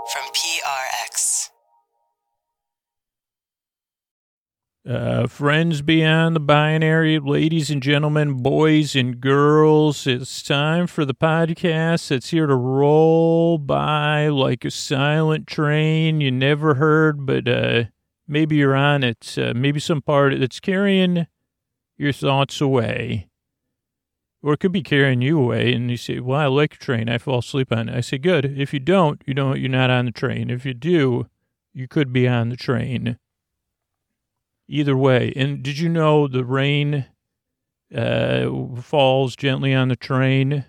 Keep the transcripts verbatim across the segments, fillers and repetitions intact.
from P R X. Uh, friends beyond the binary, ladies and gentlemen, boys and girls, it's time for the podcast that's here to roll by like a silent train you never heard, but uh, maybe you're on it. Uh, maybe some part that's carrying your thoughts away. Or it could be carrying you away, and you say, well, I like a train. I fall asleep on it. I say, good. If you don't, you don't, you're not on the train. If you do, you could be on the train. Either way. And did you know the rain uh, falls gently on the train?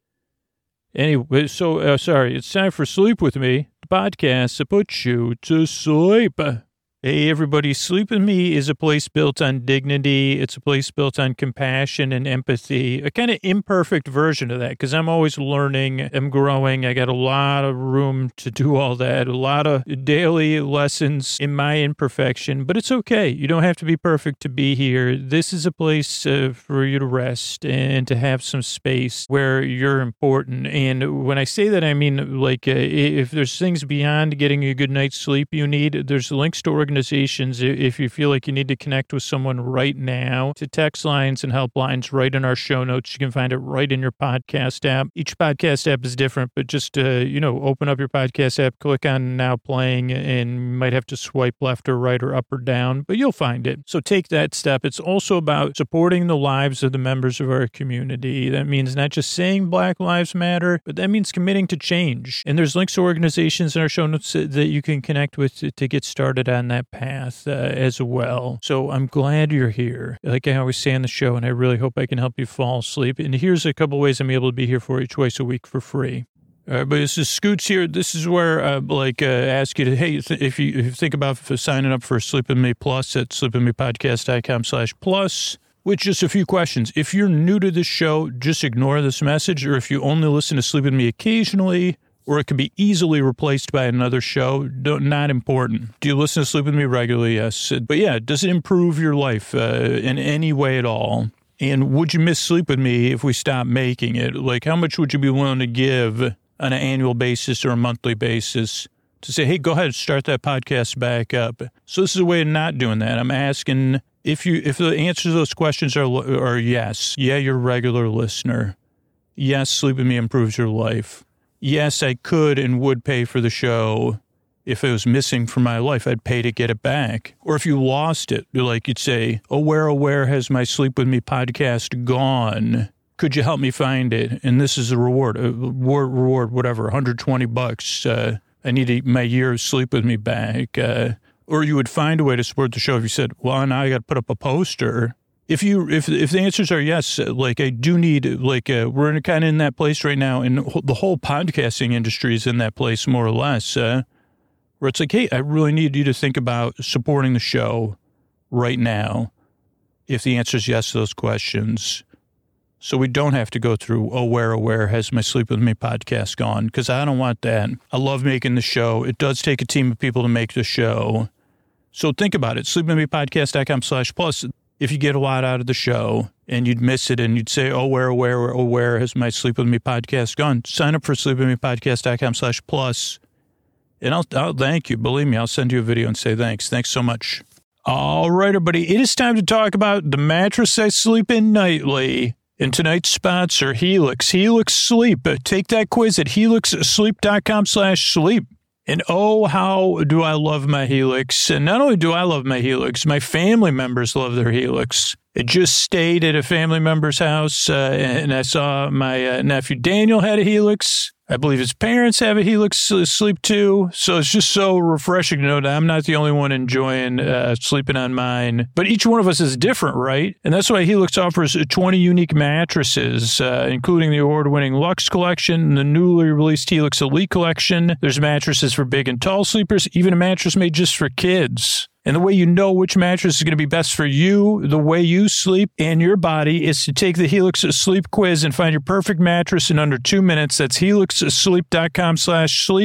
Anyway, so, uh, sorry, it's time for Sleep With Me, the podcast that puts you to sleep. Hey, everybody, Sleep With Me is a place built on dignity. It's a place built on compassion and empathy, a kind of imperfect version of that, because I'm always learning, I'm growing. I got a lot of room to do all that, a lot of daily lessons in my imperfection, but it's okay. You don't have to be perfect to be here. This is a place uh, for you to rest and to have some space where you're important. And when I say that, I mean, like, uh, if there's things beyond getting a good night's sleep you need, there's links to organizations. Organizations, if you feel like you need to connect with someone right now, to text lines and helplines right in our show notes. You can find it right in your podcast app. Each podcast app is different, but just, uh, you know, open up your podcast app, click on Now Playing, and you might have to swipe left or right or up or down, but you'll find it. So take that step. It's also about supporting the lives of the members of our community. That means not just saying Black Lives Matter, but that means committing to change. And there's links to organizations in our show notes that you can connect with to, to get started on that path uh, as well. So I'm glad you're here. Like I always say on the show, and I really hope I can help you fall asleep. And here's a couple ways I'm able to be here for you twice a week for free. All right, but this is Scoots here. This is where I uh, like uh, ask you to, hey, if you, if you think about signing up for Sleep With Me Plus at sleep with me podcast dot com slash plus, with just a few questions. If you're new to this show, just ignore this message. Or if you only listen to Sleep With Me occasionally, or it could be easily replaced by another show. Don't, not important. Do you listen to Sleep With Me regularly? Yes. But yeah, does it improve your life uh, in any way at all? And would you miss Sleep With Me if we stop making it? Like, how much would you be willing to give on an annual basis or a monthly basis to say, hey, go ahead and start that podcast back up? So this is a way of not doing that. I'm asking if you if the answers to those questions are, are yes. Yeah, you're a regular listener. Yes, Sleep With Me improves your life. Yes, I could and would pay for the show. If it was missing from my life, I'd pay to get it back. Or if you lost it, like you'd say, oh, where, oh, where has my Sleep With Me podcast gone? Could you help me find it? And this is a reward, a reward, reward whatever, one hundred twenty bucks. Uh, I need a, my year of Sleep With Me back. Uh, or you would find a way to support the show if you said, well, now I got to put up a poster. If you, if if the answers are yes, like I do need, like uh, we're in kind of in that place right now, and the whole podcasting industry is in that place more or less, uh, where it's like, hey, I really need you to think about supporting the show right now. If the answer is yes to those questions, so we don't have to go through, oh, where, oh, where has my Sleep With Me podcast gone? Because I don't want that. I love making the show. It does take a team of people to make the show. So think about it. sleep with me podcast dot com slash plus. If you get a lot out of the show and you'd miss it and you'd say, oh, where, where, oh, where has my Sleep With Me podcast gone? Sign up for sleep with me podcast dot com slash plus. And I'll, I'll thank you. Believe me, I'll send you a video and say thanks. Thanks so much. All right, everybody. It is time to talk about the mattress I sleep in nightly. And tonight's sponsor, Helix. Helix Sleep. Take that quiz at helix sleep dot com slash sleep. And oh, how do I love my Helix. And not only do I love my Helix, my family members love their Helix. I just stayed at a family member's house, uh, and I saw my uh, nephew Daniel had a Helix. I believe his parents have a Helix Sleep too. So it's just so refreshing to know that I'm not the only one enjoying uh, sleeping on mine. But each one of us is different, right? And that's why Helix offers twenty unique mattresses, uh, including the award-winning Luxe Collection and the newly released Helix Elite Collection. There's mattresses for big and tall sleepers, even a mattress made just for kids. And the way you know which mattress is going to be best for you, the way you sleep, and your body is to take the Helix Sleep Quiz and find your perfect mattress in under two minutes. That's helix sleep dot com slash sleep.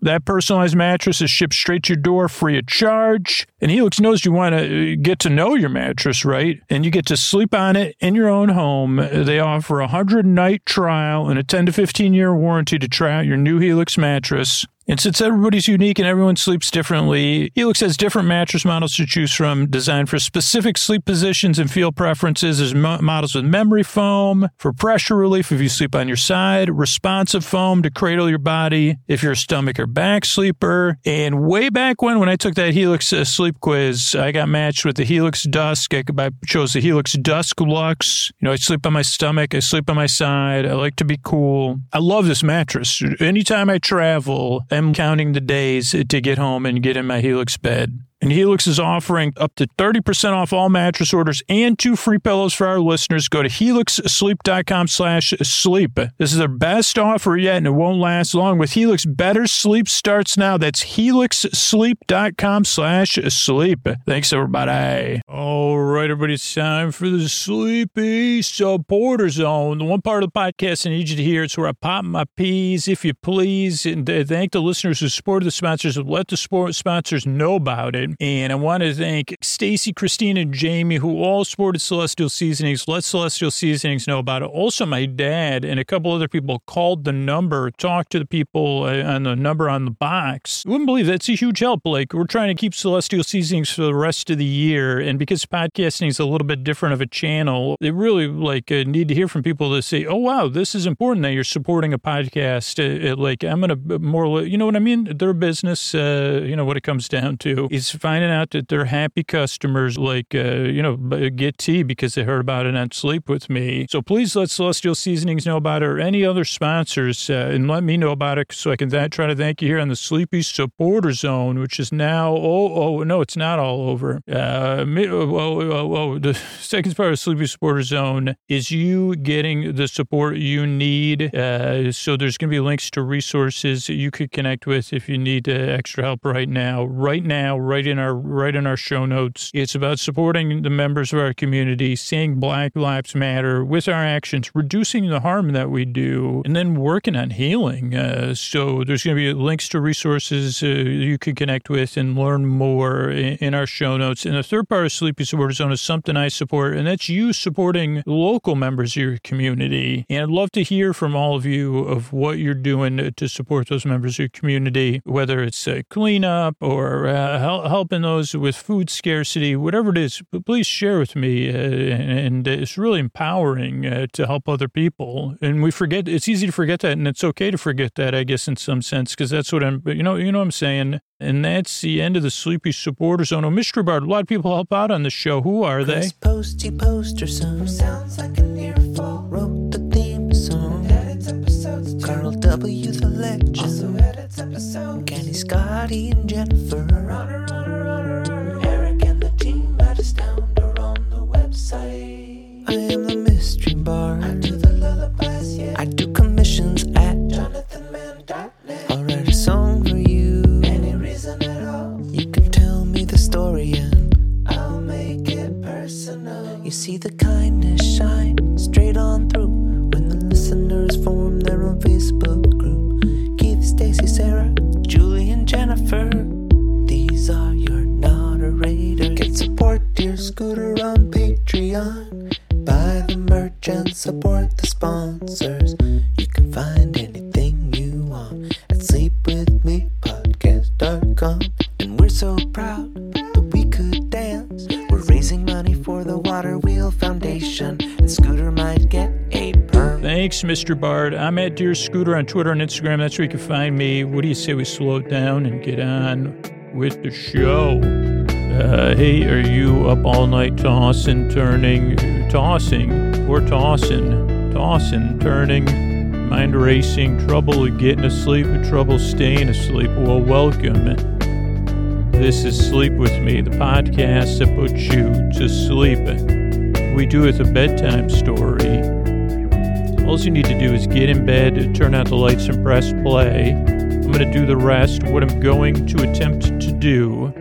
That personalized mattress is shipped straight to your door free of charge. And Helix knows you want to get to know your mattress, right? And you get to sleep on it in your own home. They offer a one hundred night trial and a ten to fifteen year warranty to try out your new Helix mattress. And since everybody's unique and everyone sleeps differently, Helix has different mattress models to choose from, designed for specific sleep positions and feel preferences. There's mo- models with memory foam for pressure relief if you sleep on your side, responsive foam to cradle your body if you're a stomach or back sleeper. And way back when, when I took that Helix uh, sleep quiz, I got matched with the Helix Dusk. I, I chose the Helix Dusk Luxe. You know, I sleep on my stomach. I sleep on my side. I like to be cool. I love this mattress. Anytime I travel, I'm counting the days to get home and get in my Helix bed. And Helix is offering up to thirty percent off all mattress orders and two free pillows for our listeners. Go to helixsleep.com slash sleep. This is their best offer yet, and it won't last long. With Helix, better sleep starts now. That's helixsleep.com slash sleep. Thanks, everybody. All right, everybody, it's time for the Sleepy Supporter Zone. The one part of the podcast I need you to hear. It's where I pop my peas, if you please, and thank the listeners who supported the sponsors and let the sport sponsors know about it. And I want to thank Stacy, Christina, and Jamie, who all supported Celestial Seasonings. Let Celestial Seasonings know about it. Also, my dad and a couple other people called the number, talked to the people on the number on the box. You wouldn't believe that's a huge help. Like, we're trying to keep Celestial Seasonings for the rest of the year. And because podcasting is a little bit different of a channel, they really like uh, need to hear from people to say, oh, wow, this is important that you're supporting a podcast. Uh, like, I'm going to more, you know what I mean? Their business, uh, you know, what it comes down to is finding out that they're happy customers, like, uh, you know, get tea because they heard about it on Sleep With Me. So please let Celestial Seasonings know about it or any other sponsors uh, and let me know about it so I can th- try to thank you here on the Sleepy Supporter Zone, which is now, oh, oh, no, it's not all over. Uh, me, oh, oh, oh, the second part of Sleepy Supporter Zone is you getting the support you need. Uh, so there's going to be links to resources you could connect with if you need uh, extra help right now. Right now, right in our right in our show notes. It's about supporting the members of our community, saying Black Lives Matter with our actions, reducing the harm that we do, and then working on healing. Uh, so there's going to be links to resources uh, you can connect with and learn more in, in our show notes. And the third part of Sleepy Supporter Zone is something I support, and that's you supporting local members of your community. And I'd love to hear from all of you of what you're doing to support those members of your community, whether it's uh, cleanup or uh, help, helping those with food scarcity, whatever it is. Please share with me, uh, and it's really empowering uh, to help other people. And we forget, it's easy to forget that, and it's okay to forget that, I guess, in some sense, because that's what I'm, you know, you know what I'm saying. And that's the end of the Sleepy Supporter Zone. Oh, Mystery Bard, a lot of people help out on the show. Who are they? Posty poster son sounds like an earful. Wrote the theme song. Edits episodes. Carl W. the legend. Also edits episodes. Kenny, Scotty, and Jennifer. Runner, runner, runner. Eric and the team at Astound on the website. I am the Mystery Bard. I do the lullabies, yeah. I do commissions at jonathan mann dot net. I'll write a song for you. Any reason at all. You can tell me the story and I'll make it personal. You see the kindness shine straight on through when the listeners form their own Facebook group. Keith, Stacy, Sarah, Julie, and Jennifer. These are your moderators. Get support dear Scooter on Patreon. Buy the merch and support the sponsors. You can find anything you want at sleep with me podcast dot com. And we're so proud that we could dance. We're raising money for the Water Wheel Foundation, and Scooter might get a perm. Thanks, Mister Bard. I'm at Dear Scooter on Twitter and Instagram. That's where you can find me. What do you say we slow it down and get on with the show? Uh, hey, are you up all night tossing, turning, tossing, or tossing, tossing, turning, mind racing, trouble getting asleep, trouble staying asleep? Well, welcome. This is Sleep With Me, the podcast that puts you to sleep. We do it with a bedtime story. All you need to do is get in bed, turn out the lights, and press play. I'm going to do the rest. What I'm going to attempt to do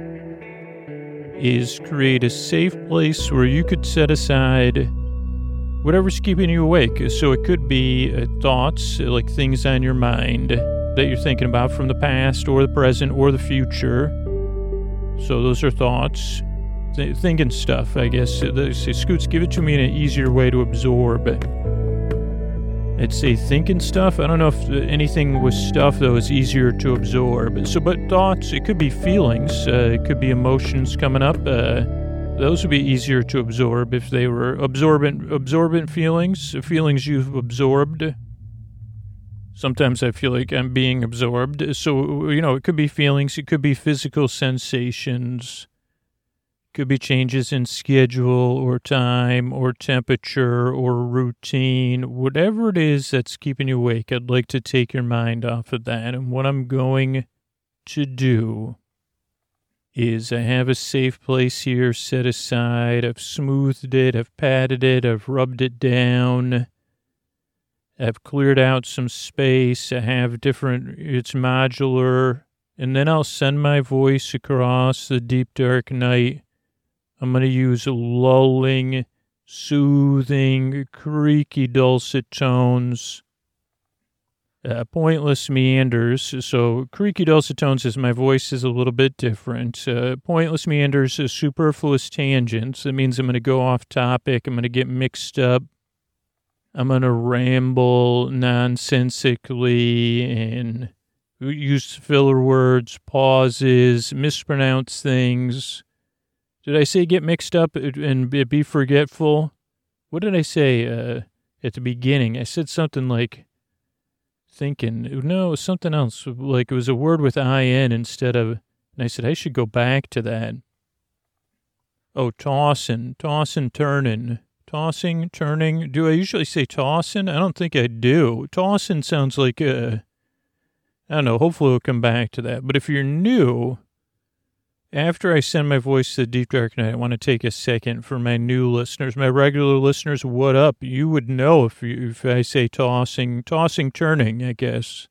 is create a safe place where you could set aside whatever's keeping you awake. So it could be uh, thoughts, like things on your mind. that you're thinking about from the past or the present or the future. So those are thoughts. Th- thinking stuff, I guess. They say, Scoots, give it to me in an easier way to absorb. I'd say thinking stuff. I don't know if anything with stuff, though, is easier to absorb. So, but thoughts, it could be feelings. Uh, it could be emotions coming up. Uh, those would be easier to absorb if they were absorbent, absorbent feelings, feelings you've absorbed. Sometimes I feel like I'm being absorbed. So, you know, it could be feelings. It could be physical sensations. It could be changes in schedule or time or temperature or routine. Whatever it is that's keeping you awake, I'd like to take your mind off of that. And what I'm going to do is I have a safe place here set aside. I've smoothed it. I've patted it. I've rubbed it down. I've cleared out some space. I have different, it's modular. And then I'll send my voice across the deep, dark night. I'm going to use lulling, soothing, creaky, dulcet tones. Uh, pointless meanders. So creaky, dulcet tones is my voice is a little bit different. Uh, pointless meanders is superfluous tangents. That means I'm going to go off topic. I'm going to get mixed up. I'm going to ramble nonsensically and use filler words, pauses, mispronounce things. Did I say get mixed up and be forgetful? What did I say uh, at the beginning? I said something like thinking. No, it was something else. Like it was a word with I N instead of, and I said I should go back to that. Oh, tossing, tossing, turning. Tossing, turning. Do I usually say tossing? I don't think I do. Tossing sounds like a, I don't know, hopefully we'll come back to that. But if you're new, after I send my voice to the deep dark night, I want to take a second for my new listeners. My regular listeners, what up? You would know if you, if I say tossing, tossing, turning, I guess.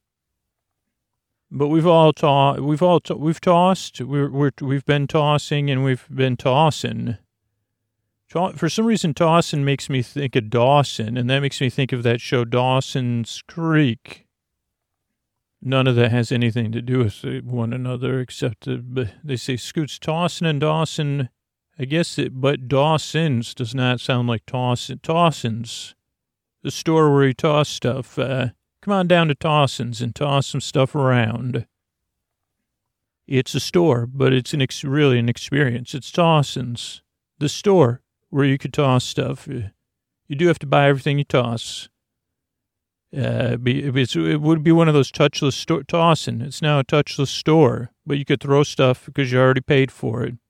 But we've all ta- we've all ta- we've tossed, we're, we're, we've been tossing and we've been tossing. For some reason, Dawson makes me think of Dawson, and that makes me think of that show, Dawson's Creek. None of that has anything to do with one another, except uh, they say Scoots, Dawson and Dawson. I guess it, but Dawson's does not sound like Dawson. Dawson's, the store where you toss stuff. Uh, come on down to Dawson's and toss some stuff around. It's a store, but it's an ex- really an experience. It's Dawson's, the store where you could toss stuff. You do have to buy everything you toss. Uh, it's, it would be one of those touchless store tossing. It's now a touchless store, but you could throw stuff because you already paid for it.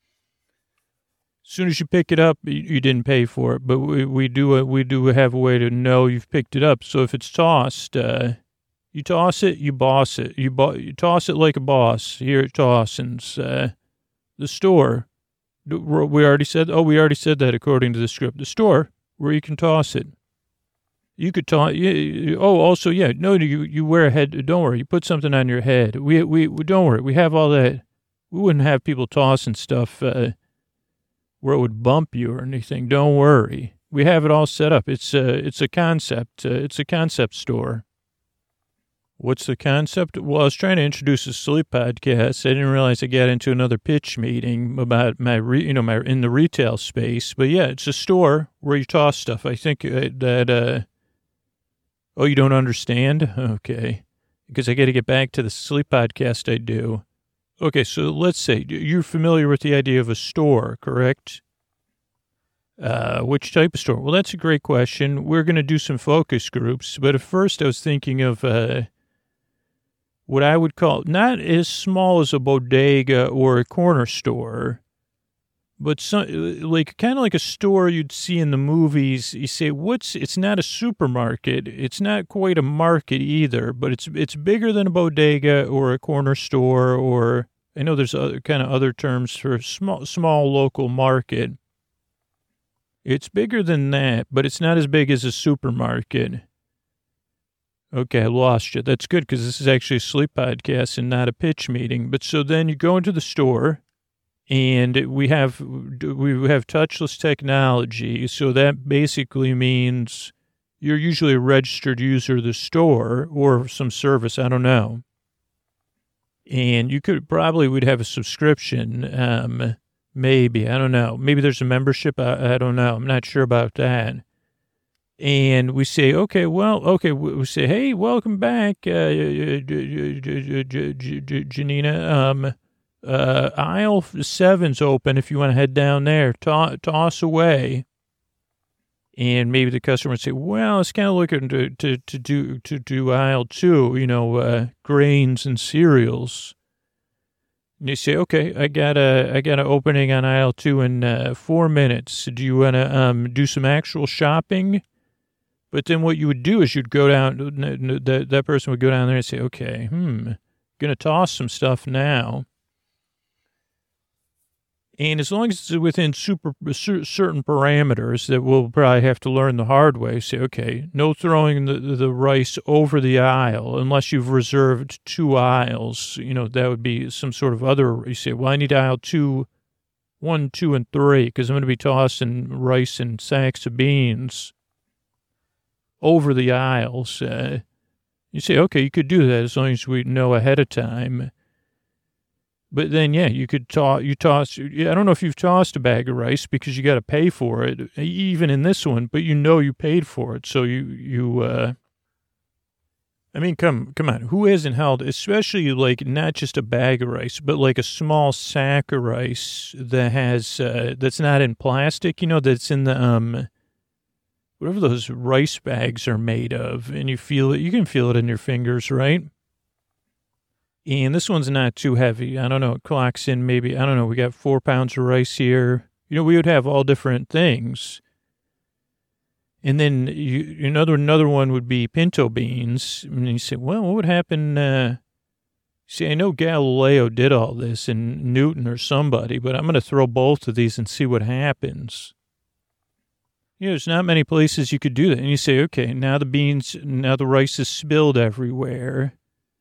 As soon as you pick it up, you, you didn't pay for it, but we, we do a, we do have a way to know you've picked it up. So if it's tossed, uh, you toss it, you boss it. You, bo- you toss it like a boss here at Dawson's. Uh, the store. We already said, oh, we already said that according to the script. The store where you can toss it. You could toss, oh, also, yeah, no, you you wear a head, don't worry, you put something on your head. We, we, we don't worry, we have all that. We wouldn't have people tossing stuff uh, where it would bump you or anything. Don't worry. We have it all set up. It's a, it's a concept. Uh, it's a concept store. What's the concept? Well, I was trying to introduce a sleep podcast. I didn't realize I got into another pitch meeting about my, re, you know, my in the retail space. But yeah, it's a store where you toss stuff. I think that, uh, oh, you don't understand? Okay. Because I got to get back to the sleep podcast I do. Okay, so let's say you're familiar with the idea of a store, correct? Uh, which type of store? Well, that's a great question. We're going to do some focus groups. But at first I was thinking of, uh, what I would call not as small as a bodega or a corner store, but some, like kind of like a store you'd see in the movies. You say, what's, it's not a supermarket. It's not quite a market either, but it's, it's bigger than a bodega or a corner store, or I know there's other kind of other terms for small, small local market. It's bigger than that, but it's not as big as a supermarket. Okay, I lost you. That's good because this is actually a sleep podcast and not a pitch meeting. But so then you go into the store and we have, we have touchless technology. So that basically means you're usually a registered user of the store or some service, I don't know. And you could probably would have a subscription, um, maybe, I don't know. Maybe there's a membership, I, I don't know. I'm not sure about that. And we say, okay, well, okay, we say, hey, welcome back, uh, Janina. Um, uh, aisle seven's open if you want to head down there. To- toss away. And maybe the customer would say, well, it's kind of looking to, to, to do to do aisle two, you know, uh, grains and cereals. And you say, okay, I got a I got an opening on aisle two in uh, four minutes. Do you want to um, do some actual shopping? But then what you would do is you'd go down, that, that person would go down there and say, okay, hmm, going to toss some stuff now. And as long as it's within super certain parameters that we'll probably have to learn the hard way, say, okay, no throwing the, the rice over the aisle unless you've reserved two aisles. You know, that would be some sort of other, you say, well, I need aisle two, one, two, and three, because I'm going to be tossing rice and sacks of beans over the aisles. Uh, you say, okay, you could do that as long as we know ahead of time. But then, yeah, you could toss, you toss, I don't know if you've tossed a bag of rice because you got to pay for it, even in this one, but you know you paid for it. So you, you, uh, I mean, come, come on, who hasn't held, especially like not just a bag of rice, but like a small sack of rice that has, uh, that's not in plastic, you know, that's in the, um, whatever those rice bags are made of, and you feel it, you can feel it in your fingers, right? And this one's not too heavy. I don't know. It clocks in maybe, I don't know. We got four pounds of rice here. You know, we would have all different things. And then you, another another one would be pinto beans. And you say, well, what would happen? Uh, see, I know Galileo did all this and Newton or somebody, but I'm going to throw both of these and see what happens. You know, there's not many places you could do that. And you say, okay, now the beans, now the rice is spilled everywhere.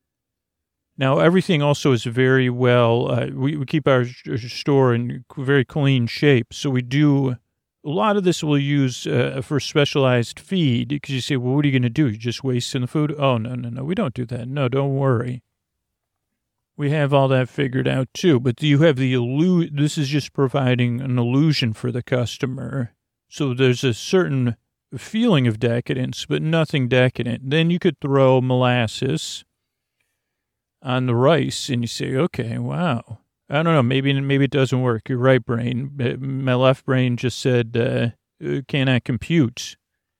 Now, everything also is very well, uh, we, we keep our store in very clean shape. So we do, a lot of this we'll use uh, for specialized feed, because you say, well, what are you going to do? You just wasting the food? Oh, no, no, no, we don't do that. No, don't worry. We have all that figured out too. But you have the illusion, this is just providing an illusion for the customer. So there's a certain feeling of decadence, but nothing decadent. Then you could throw molasses on the rice, and you say, okay, wow. I don't know, maybe maybe it doesn't work. Your right brain, my left brain just said, uh, cannot compute.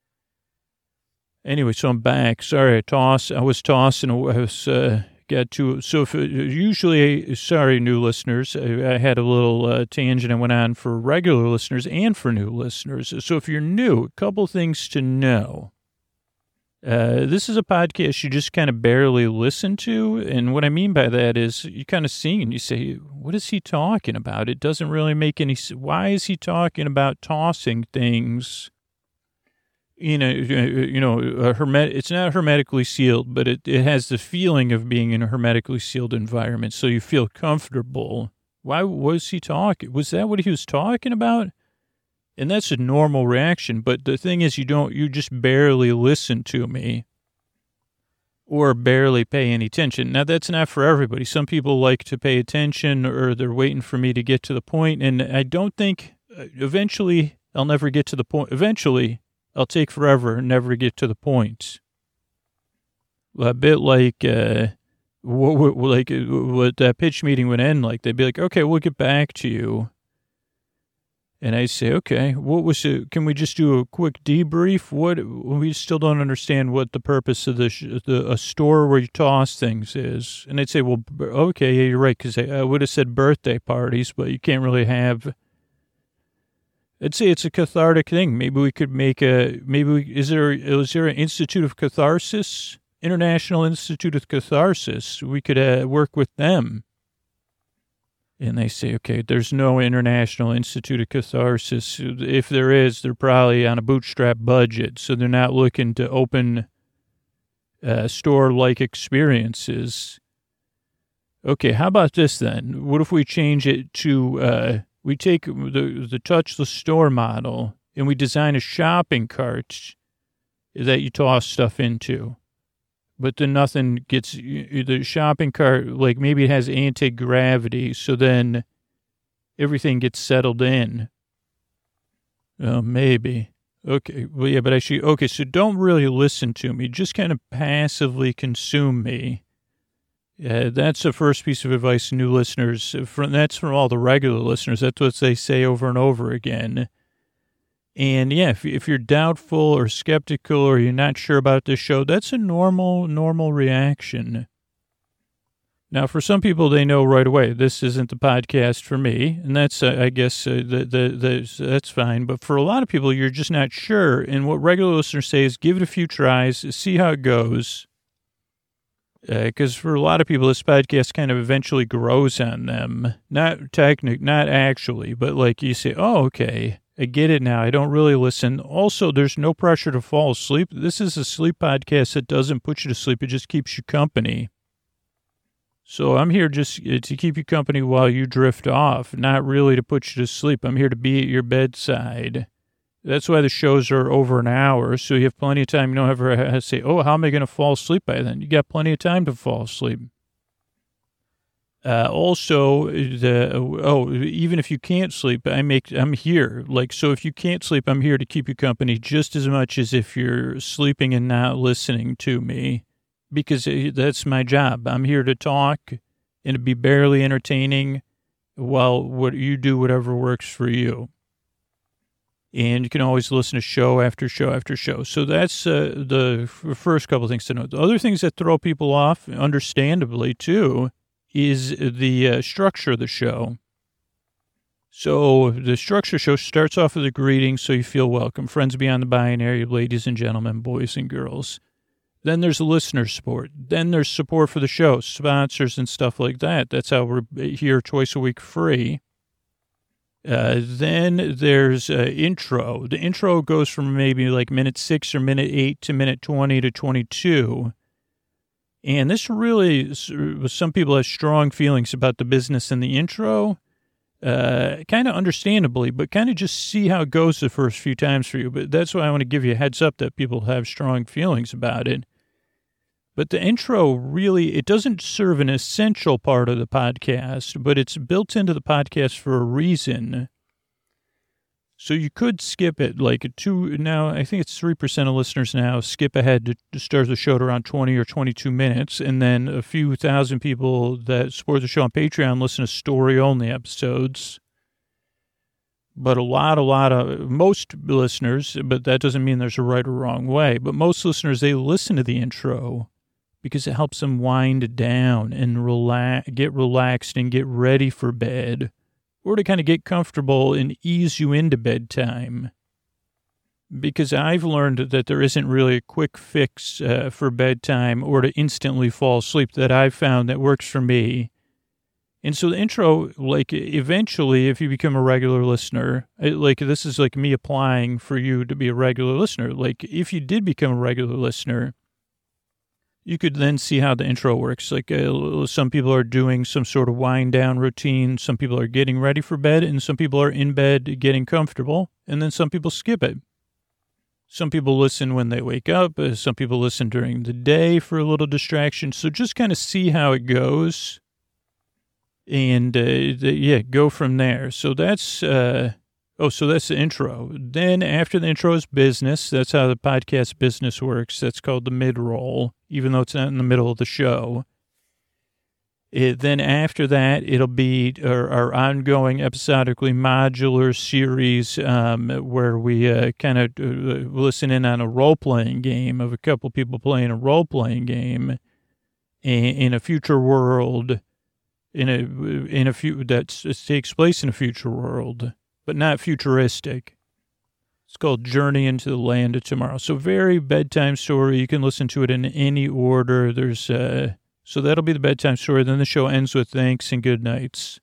Anyway, so I'm back. Sorry, I toss. I was tossing. I was uh, got to. So if, usually, sorry, new listeners, I, I had a little uh, tangent I went on for regular listeners and for new listeners. So if you're new, a couple things to know. Uh, this is a podcast you just kind of barely listen to. And what I mean by that is you kind of see and you say, what is he talking about? It doesn't really make any sense. Why is he talking about tossing things? You know, you know, a hermet, it's not hermetically sealed, but it, it has the feeling of being in a hermetically sealed environment. So you feel comfortable. Why was he talking? Was that what he was talking about? And that's a normal reaction. But the thing is, you don't, you just barely listen to me or barely pay any attention. Now, that's not for everybody. Some people like to pay attention or they're waiting for me to get to the point. And I don't think eventually I'll never get to the point. Eventually I'll take forever and never get to the point. A bit like, uh, what, like what that pitch meeting would end like. They'd be like, okay, we'll get back to you. And I say, okay, what was it? Can we just do a quick debrief? What, we still don't understand what the purpose of the, the a store where you toss things is. And they'd say, well, okay, yeah, you're right. Cause I, I would have said birthday parties, but you can't really have, I'd say it's a cathartic thing. Maybe we could make a, maybe we, is there, is there an Institute of Catharsis, International Institute of Catharsis? We could uh, work with them. And they say, okay, there's no International Institute of Catharsis. If there is, they're probably on a bootstrap budget, so they're not looking to open uh, store-like experiences. Okay, how about this then? What if we change it to, uh, we take the, the touchless store model and we design a shopping cart that you toss stuff into. But then nothing gets, the shopping cart, like maybe it has anti-gravity, so then everything gets settled in. Oh, maybe. Okay, well, yeah, but actually, okay, so don't really listen to me. Just kind of passively consume me. Yeah, that's the first piece of advice to new listeners. From, that's from all the regular listeners. That's what they say over and over again. And yeah, if, if you're doubtful or skeptical or you're not sure about this show, that's a normal, normal reaction. Now, for some people, they know right away, this isn't the podcast for me. And that's, uh, I guess, uh, the, the, the, that's fine. But for a lot of people, you're just not sure. And what regular listeners say is give it a few tries, see how it goes. Because uh, for a lot of people, this podcast kind of eventually grows on them. Not technic, not actually, but like you say, oh, okay, I get it now. I don't really listen. Also, there's no pressure to fall asleep. This is a sleep podcast that doesn't put you to sleep. It just keeps you company. So I'm here just to keep you company while you drift off, not really to put you to sleep. I'm here to be at your bedside. That's why the shows are over an hour, so you have plenty of time. You don't ever have to say, oh, how am I going to fall asleep by then? You got plenty of time to fall asleep. Uh, also, the, oh, even if you can't sleep, I make, I'm here. Like, so if you can't sleep, I'm here to keep you company just as much as if you're sleeping and not listening to me. Because that's my job. I'm here to talk and to be barely entertaining while what you do whatever works for you. And you can always listen to show after show after show. So that's uh, the f- first couple of things to know. The other things that throw people off, understandably too, is the uh, structure of the show. So the structure of the show starts off with a greeting so you feel welcome. Friends beyond the binary, ladies and gentlemen, boys and girls. Then there's listener support. Then there's support for the show, sponsors and stuff like that. That's how we're here twice a week free. Uh, then there's uh, intro. The intro goes from maybe like minute six or minute eight to minute twenty to twenty-two. And this really, some people have strong feelings about the business in the intro, uh, kind of understandably, but kind of just see how it goes the first few times for you. But that's why I want to give you a heads up that people have strong feelings about it. But the intro really, it doesn't serve an essential part of the podcast, but it's built into the podcast for a reason. So you could skip it, like a two, now I think it's three percent of listeners now skip ahead to, to start the show at around twenty or twenty-two minutes. And then a few thousand people that support the show on Patreon listen to story-only episodes. But a lot, a lot of, most listeners, but that doesn't mean there's a right or wrong way, but most listeners, they listen to the intro because it helps them wind down and relax, get relaxed and get ready for bed, or to kind of get comfortable and ease you into bedtime. Because I've learned that there isn't really a quick fix uh, for bedtime or to instantly fall asleep that I've found that works for me. And so the intro, like, eventually, if you become a regular listener, it, like, this is like me applying for you to be a regular listener. Like, if you did become a regular listener, you could then see how the intro works. Like, uh, some people are doing some sort of wind down routine. Some people are getting ready for bed, and some people are in bed getting comfortable, and then some people skip it. Some people listen when they wake up. Uh, some people listen during the day for a little distraction. So just kind of see how it goes. And, uh, the, yeah, go from there. So that's, uh, oh, so that's the intro. Then after the intro is business. That's how the podcast business works. That's called the mid-roll, even though it's not in the middle of the show. It, then after that, it'll be our, our ongoing episodically modular series um, where we uh, kind of uh, listen in on a role-playing game of a couple people playing a role-playing game in, in a future world. In a in a few that takes place in a future world, but not futuristic. It's called Journey into the Land of Tomorrow. So very bedtime story. You can listen to it in any order. There's uh, so that'll be the bedtime story. Then the show ends with thanks and good nights.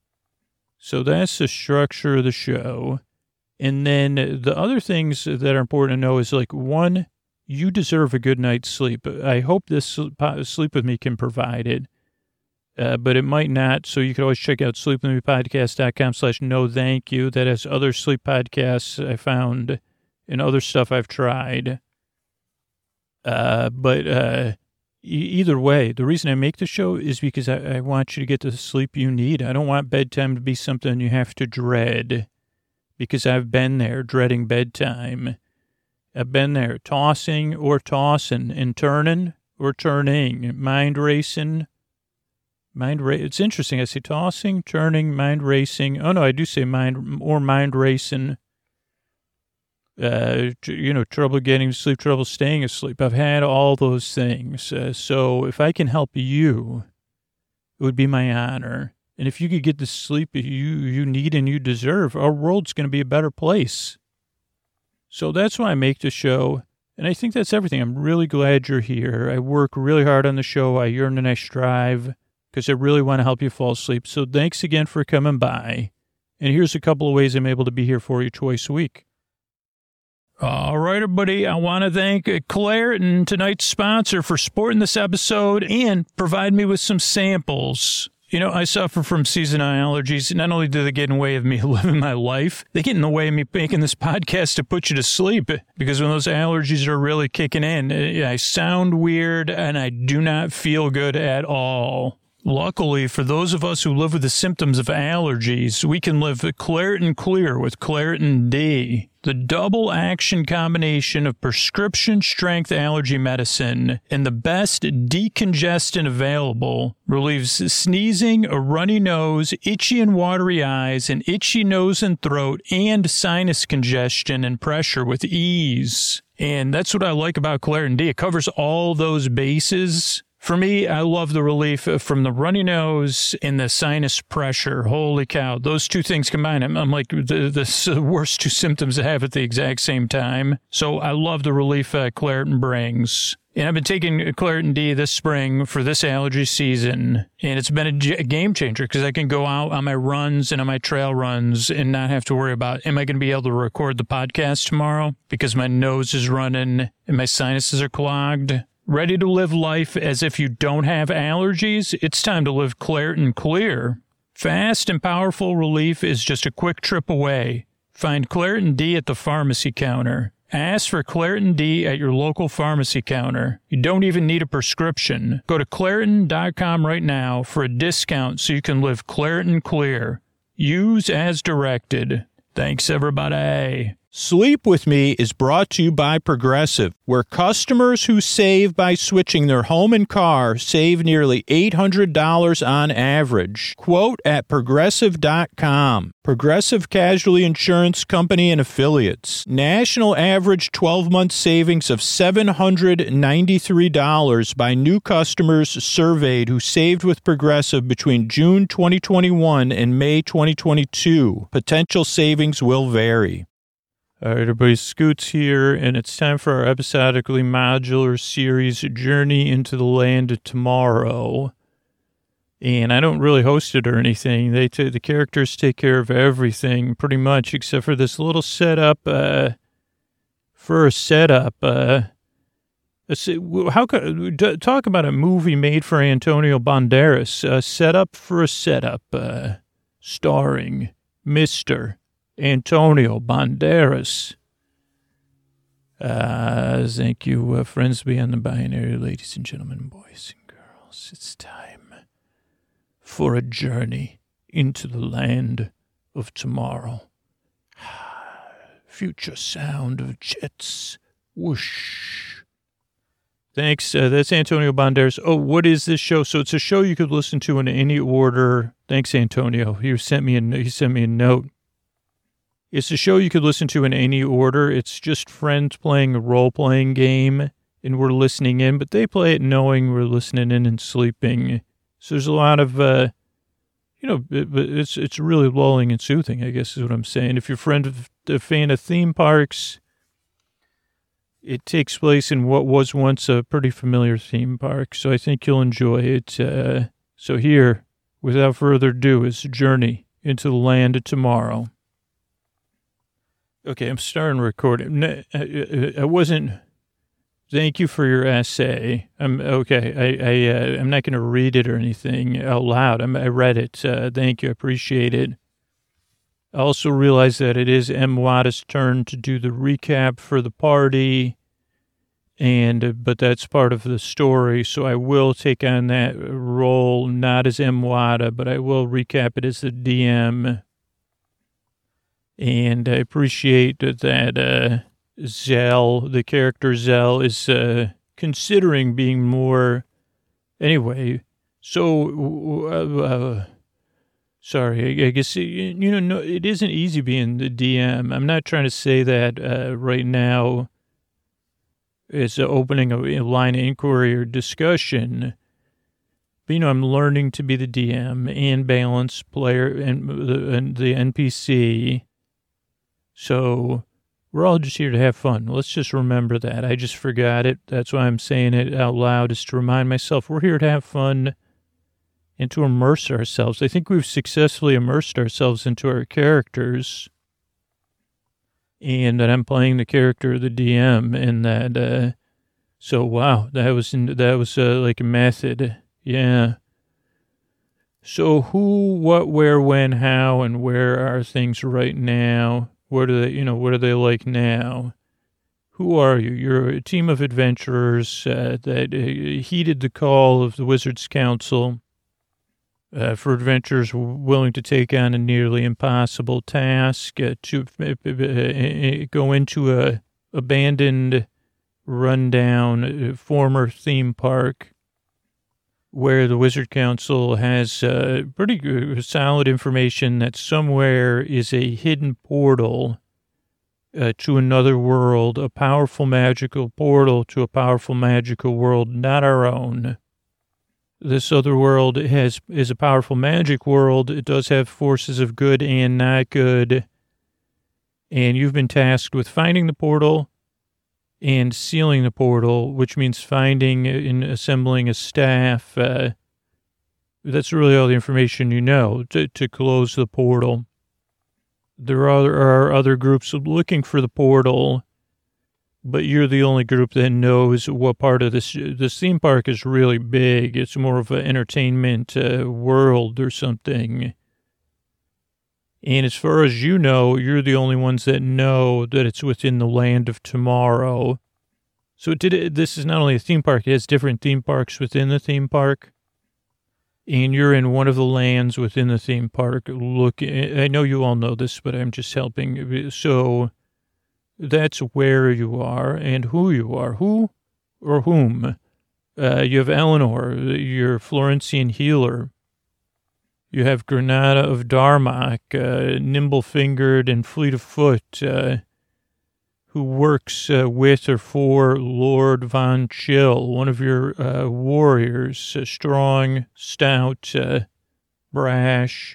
So that's the structure of the show. And then the other things that are important to know is, like, one, you deserve a good night's sleep. I hope this Sleep With Me can provide it. Uh, but it might not, so you can always check out sleep with me podcast dot com slash no thank you. That has other sleep podcasts I found and other stuff I've tried. Uh, but uh, e- either way, the reason I make the show is because I, I want you to get the sleep you need. I don't want bedtime to be something you have to dread, because I've been there dreading bedtime. I've been there tossing or tossing and turning or turning, mind racing. Mind ra- It's interesting. I say tossing, turning, mind racing. Oh, no, I do say mind or mind racing. Uh, you know, trouble getting to sleep, trouble staying asleep. I've had all those things. Uh, so if I can help you, it would be my honor. And if you could get the sleep you, you need and you deserve, our world's going to be a better place. So that's why I make the show. And I think that's everything. I'm really glad you're here. I work really hard on the show. I yearn and I strive, because I really want to help you fall asleep. So thanks again for coming by. And here's a couple of ways I'm able to be here for you twice a week. All right, everybody, I want to thank Claritin, tonight's sponsor, for supporting this episode and provide me with some samples. You know, I suffer from seasonal allergies. Not only do they get in the way of me living my life, they get in the way of me making this podcast to put you to sleep, because when those allergies are really kicking in, I sound weird and I do not feel good at all. Luckily, for those of us who live with the symptoms of allergies, we can live Claritin Clear with Claritin D. The double action combination of prescription strength allergy medicine and the best decongestant available relieves sneezing, a runny nose, itchy and watery eyes, an itchy nose and throat, and sinus congestion and pressure with ease. And that's what I like about Claritin D. It covers all those bases. For me, I love the relief from the runny nose and the sinus pressure. Holy cow. Those two things combined, I'm, I'm like the, the worst two symptoms I have at the exact same time. So I love the relief uh, Claritin brings. And I've been taking Claritin D this spring for this allergy season. And it's been a, g- a game changer, because I can go out on my runs and on my trail runs and not have to worry about, am I going to be able to record the podcast tomorrow because my nose is running and my sinuses are clogged? Ready to live life as if you don't have allergies? It's time to live Claritin Clear. Fast and powerful relief is just a quick trip away. Find Claritin D at the pharmacy counter. Ask for Claritin D at your local pharmacy counter. You don't even need a prescription. Go to Claritin dot com right now for a discount so you can live Claritin Clear. Use as directed. Thanks, everybody. Sleep With Me is brought to you by Progressive, where customers who save by switching their home and car save nearly eight hundred dollars on average. Quote at Progressive dot com. Progressive Casualty Insurance Company and Affiliates. National average twelve-month savings of seven hundred ninety-three dollars by new customers surveyed who saved with Progressive between June twenty twenty-one and May twenty twenty-two. Potential savings will vary. All right, everybody, Scoots here, and it's time for our episodically modular series, Journey into the Land of Tomorrow. And I don't really host it or anything. They t- the characters take care of everything, pretty much, except for this little setup. Uh, for a setup, uh, how could talk about a movie made for Antonio Banderas? Uh, setup for a setup, uh, starring Mister Antonio Banderas. Uh, thank you, uh, friends beyond the binary, ladies and gentlemen, boys and girls. It's time for a journey into the land of tomorrow. Future sound of jets. Whoosh. Thanks. Uh, that's Antonio Banderas. Oh, what is this show? So it's a show you could listen to in any order. Thanks, Antonio. He sent me a, he sent me a note. It's a show you could listen to in any order. It's just friends playing a role-playing game, and we're listening in, but they play it knowing we're listening in and sleeping. So there's a lot of, uh, you know, it, it's it's really lulling and soothing, I guess is what I'm saying. If you're a friend of, a fan of theme parks, it takes place in what was once a pretty familiar theme park, so I think you'll enjoy it. Uh, so here, without further ado, is Journey into the Land of Tomorrow. Okay, I'm starting recording. I wasn't. Thank you for your essay. I'm okay. I, I uh, I'm not going to read it or anything out loud. I'm, I read it. Uh, thank you. I appreciate it. I also realize that it is M. Wada's turn to do the recap for the party, And, uh, but that's part of the story, so I will take on that role, not as Mwada, but I will recap it as the D M. And I appreciate that, uh, Zell, the character Zell, is, uh, considering being more, anyway, so, uh, uh sorry, I guess, you know, no, it isn't easy being the D M. I'm not trying to say that, uh, right now, it's opening a line of inquiry or discussion. But, you know, I'm learning to be the D M and balance player and the, and the N P C. So we're all just here to have fun. Let's just remember that. I just forgot it. That's why I'm saying it out loud, is to remind myself we're here to have fun and to immerse ourselves. I think we've successfully immersed ourselves into our characters. And that I'm playing the character of the D M, and that, uh, so wow, that was, that was, uh, like a method. Yeah. So who, what, where, when, how, and where are things right now? What are they, you know, what are they like now? Who are you? You're a team of adventurers, uh, that uh, heeded the call of the Wizards Council. Uh, for adventurers willing to take on a nearly impossible task, uh, to uh, uh, go into a abandoned, rundown uh, former theme park where the Wizard Council has uh, pretty good, solid information that somewhere is a hidden portal uh, to another world, a powerful magical portal to a powerful magical world, not our own. This other world has is a powerful magic world. It does have forces of good and not good. And you've been tasked with finding the portal and sealing the portal, which means finding and assembling a staff. Uh, that's really all the information you know to, to close the portal. There are, are other groups looking for the portal, but you're the only group that knows what part of this, this theme park is really big. It's more of an entertainment uh, world or something. And as far as you know, you're the only ones that know that it's within the land of tomorrow. So it did, this is not only a theme park, it has different theme parks within the theme park. And you're in one of the lands within the theme park. Look, I know you all know this, but I'm just helping. So that's where you are and who you are. Who or whom? Uh, you have Eleanor, your Florentian healer. You have Granada of Darmok, uh, nimble-fingered and fleet of foot, uh, who works uh, with or for Lord Von Chill, one of your uh, warriors, uh, strong, stout, uh, brash,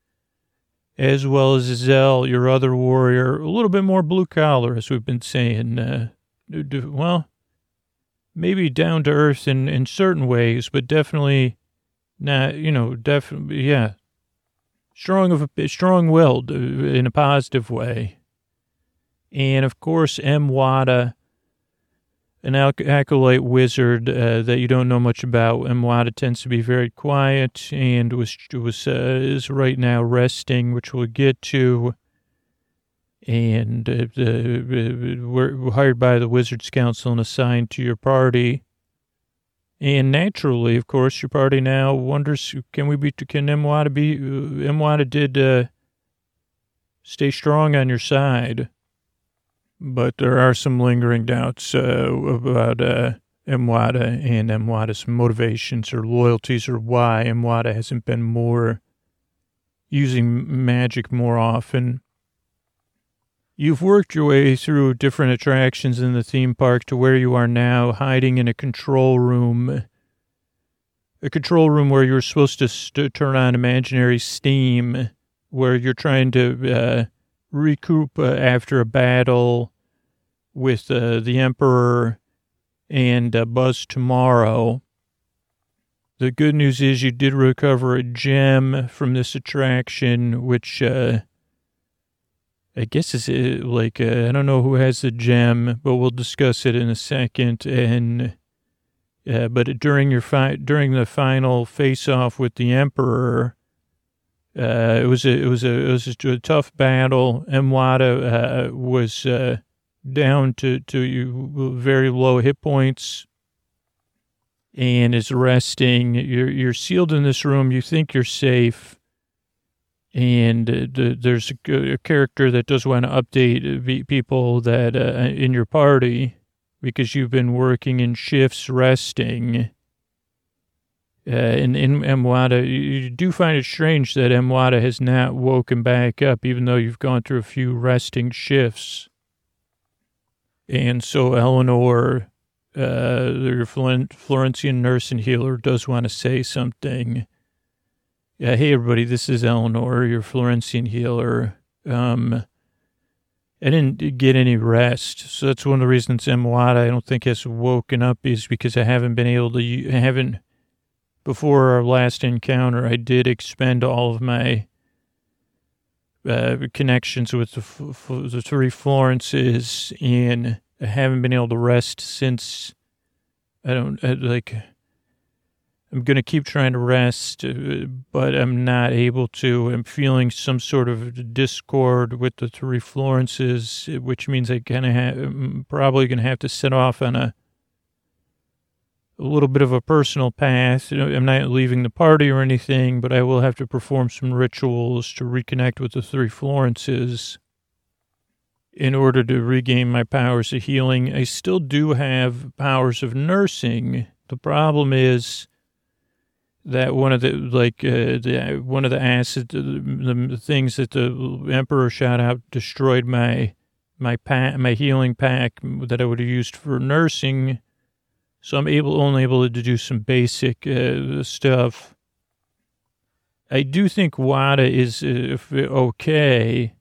as well as Zell, your other warrior, a little bit more blue-collar, as we've been saying. Uh, well, maybe down to earth in, in certain ways, but definitely not, you know, definitely, yeah. Strong of a, strong-willed in a positive way. And, of course, Mwada, an acolyte wizard uh, that you don't know much about. Mwada tends to be very quiet and was was uh, is right now resting, which we'll get to. And uh, the, uh, we're hired by the Wizards Council and assigned to your party. And naturally, of course, your party now wonders, can we be, can Mwada be, uh, Mwada did uh, stay strong on your side. But there are some lingering doubts uh, about uh, Mwada and Mwada's motivations or loyalties, or why Mwada hasn't been more using magic more often. You've worked your way through different attractions in the theme park to where you are now, hiding in a control room. A control room where you're supposed to st- turn on imaginary steam, where you're trying to uh, recoup uh, after a battle with uh, the Emperor and uh, Buzz Tomorrow. The good news is you did recover a gem from this attraction, which uh, I guess is uh, like, uh, I don't know who has the gem, but we'll discuss it in a second. And uh, but during your fi- during the final face-off with the Emperor, Uh, it was a, it was a, it was a tough battle. Mwada, uh, was, uh, down to, to you very low hit points and is resting. You're, you're sealed in this room. You think you're safe. And uh, the, there's a, a character that does want to update people that uh, in your party, because you've been working in shifts resting. Uh, and in Mwada, you do find it strange that Mwada has not woken back up, even though you've gone through a few resting shifts. And so Eleanor, uh, your Florentian nurse and healer, does want to say something. Yeah, hey, everybody, this is Eleanor, your Florentian healer. Um, I didn't get any rest, so that's one of the reasons Mwada, I don't think, has woken up, is because I haven't been able to, I haven't... Before our last encounter, I did expend all of my uh, connections with the, f- f- the three Florences, and I haven't been able to rest since. I don't, I, like, I'm going to keep trying to rest, uh, but I'm not able to. I'm feeling some sort of discord with the three Florences, which means I kind of ha- I'm probably going to have to set off on a a little bit of a personal path. You know, I'm not leaving the party or anything, but I will have to perform some rituals to reconnect with the three Florences in order to regain my powers of healing. I still do have powers of nursing. The problem is that one of the, like, uh, the, one of the acid, the, the things that the Emperor shot out destroyed my, my pack, my healing pack that I would have used for nursing. So I'm able, only able to do some basic uh, stuff. I do think WADA is uh, okay.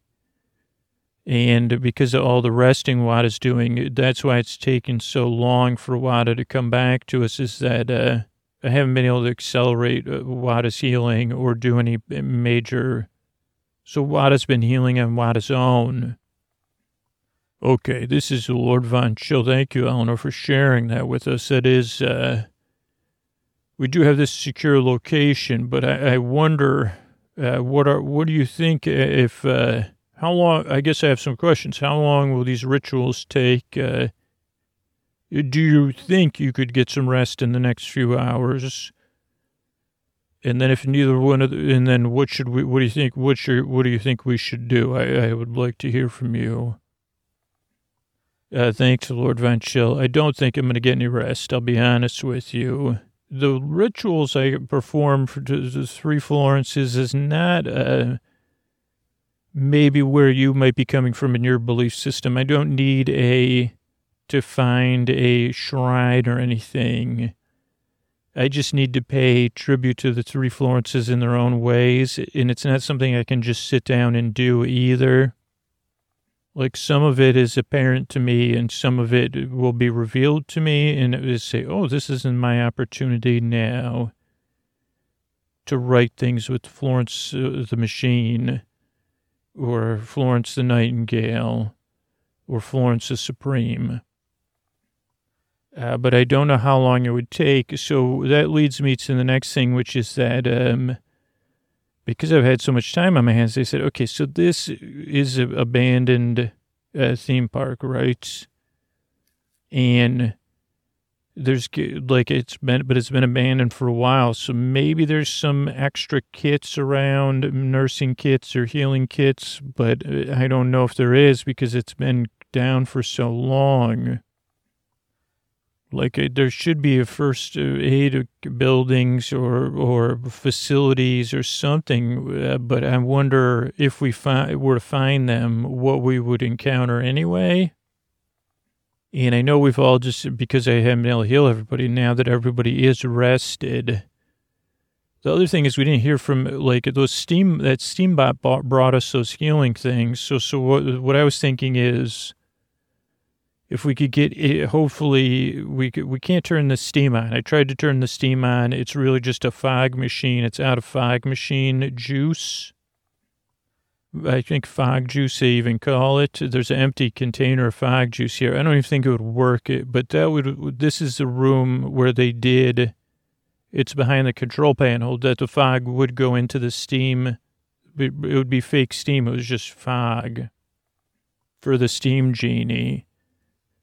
And because of all the resting WADA's doing, that's why it's taken so long for WADA to come back to us, is that uh, I haven't been able to accelerate uh, WADA's healing or do any major. So WADA's been healing on WADA's own. Okay, this is Lord Von Chill. Thank you, Eleanor, for sharing that with us. That is, uh, we do have this secure location, but I, I wonder, uh, what are, what do you think if, uh, how long, I guess I have some questions. How long will these rituals take? Uh, do you think you could get some rest in the next few hours? And then if neither one of the, and then what should we, what do you think, what should, what do you think we should do? I, I would like to hear from you. Uh, thanks, Lord Von Chill. I don't think I'm going to get any rest, I'll be honest with you. The rituals I perform for the three Florences is not uh, maybe where you might be coming from in your belief system. I don't need a to find a shrine or anything. I just need to pay tribute to the three Florences in their own ways, and it's not something I can just sit down and do either. Like, some of it is apparent to me, and some of it will be revealed to me, and it will say, oh, this isn't my opportunity now to write things with Florence uh, the Machine, or Florence the Nightingale, or Florence the Supreme. Uh, but I don't know how long it would take, so that leads me to the next thing, which is that... Um, because I've had so much time on my hands, they said, okay, so this is an abandoned uh, theme park, right? And there's, like, it's been, but it's been abandoned for a while. So maybe there's some extra kits around, nursing kits or healing kits, but I don't know if there is because it's been down for so long. Like, uh, there should be a first aid buildings or or facilities or something, uh, but I wonder if we fi- were to find them, what we would encounter anyway. And I know we've all just, because I haven't been able to heal everybody, now that everybody is rested. The other thing is we didn't hear from, like, those steam, that Steambot bought, brought us those healing things. So, so what, what I was thinking is, if we could get it, hopefully we could, we can't turn the steam on. I tried to turn the steam on. It's really just a fog machine. It's out of fog machine juice. I think fog juice, they even call it. There's an empty container of fog juice here. I don't even think it would work, it, but that would, this is the room where they did, it's behind the control panel, that the fog would go into the steam. It would be fake steam. It was just fog for the steam genie.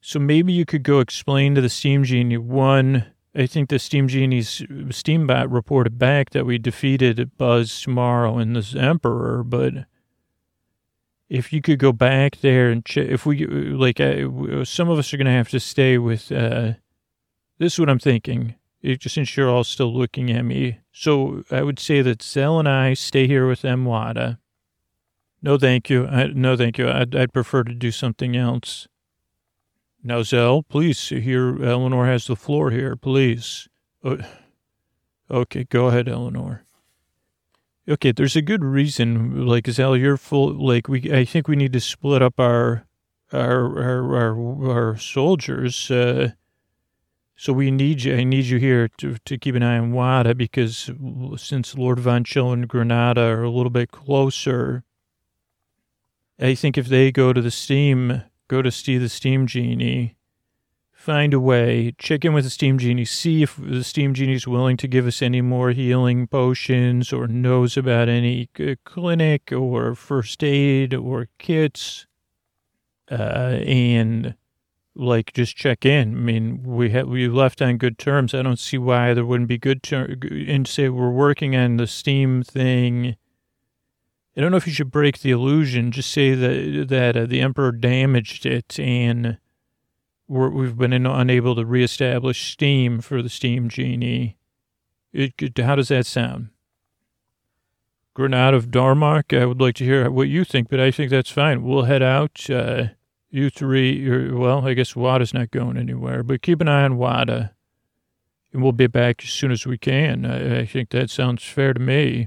So maybe you could go explain to the Steam Genie, one, I think the Steam Genie's Steambot reported back that we defeated Buzz tomorrow and this Emperor, but if you could go back there and check, if we, like, uh, some of us are going to have to stay with, uh, this is what I'm thinking. It, just ensure all still looking at me. So I would say that Zell and I stay here with Mwada. No, thank you. I, no, thank you. I'd, I'd prefer to do something else. Now, Zell, please, here, Eleanor has the floor here, please. Uh, okay, go ahead, Eleanor. Okay, there's a good reason, like, Zell, you're full, like, we, I think we need to split up our, our, our, our, our soldiers, uh, so we need you, I need you here to, to keep an eye on Wada, because since Lord Von Chill and Granada are a little bit closer, I think if they go to the Steam, go to see the Steam Genie, find a way, check in with the Steam Genie, see if the Steam Genie is willing to give us any more healing potions or knows about any uh, clinic or first aid or kits, uh, and, like, just check in. I mean, we have, we left on good terms. I don't see why there wouldn't be good terms, and say we're working on the Steam thing. I don't know if you should break the illusion. Just say that that uh, the Emperor damaged it, and we're, we've been in, unable to reestablish Steam for the Steam Genie. It, it, how does that sound? Granada of Darmok, I would like to hear what you think, but I think that's fine. We'll head out. Uh, you three, or, well, I guess Wada's not going anywhere, but keep an eye on Wada, and we'll be back as soon as we can. I, I think that sounds fair to me.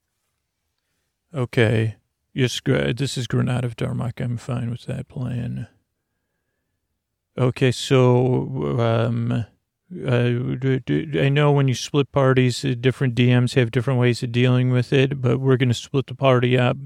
Okay. Yes, this is Granada of Darmok. I'm fine with that plan. Okay, so um, uh, I know when you split parties, different D Ms have different ways of dealing with it, but we're going to split the party up.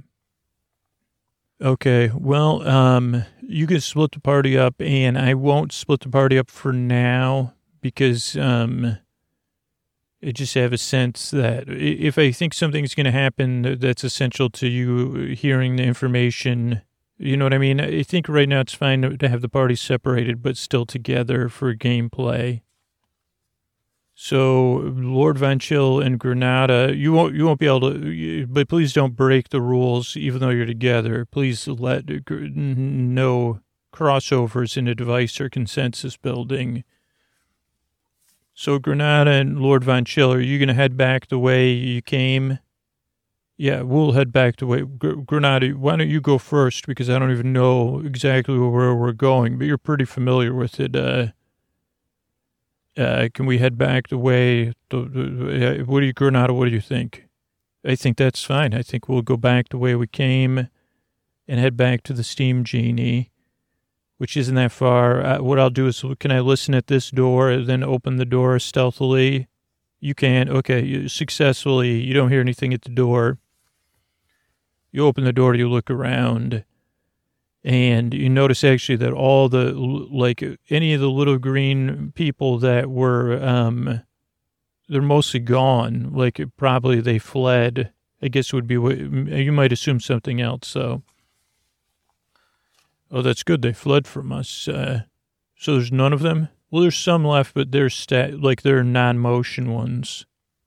Okay, well, um, you can split the party up, and I won't split the party up for now because um, I just have a sense that if I think something's going to happen that's essential to you hearing the information, you know what I mean? I think right now it's fine to have the party separated, but still together for gameplay. So Lord Von Chill and Granada, you won't you won't be able to, but please don't break the rules even though you're together. Please let no crossovers in a device or consensus building. So Granada and Lord Von Chill, are you going to head back the way you came? Yeah, we'll head back the way. Granada, why don't you go first? Because I don't even know exactly where we're going, but you're pretty familiar with it. Uh, uh, can we head back the way? The, the, what do you, Granada, what do you think? I think that's fine. I think we'll go back the way we came and head back to the Steam Genie, which isn't that far. Uh, what I'll do is, can I listen at this door and then open the door stealthily? You can. Okay, you, successfully. You don't hear anything at the door. You open the door, you look around, and you notice actually that all the, like, any of the little green people that were, um, they're mostly gone. Like, probably they fled, I guess would be what, you might assume something else, so. Oh, that's good. They fled from us. Uh, so there's none of them? Well, there's some left, but they're stat like they're non-motion ones.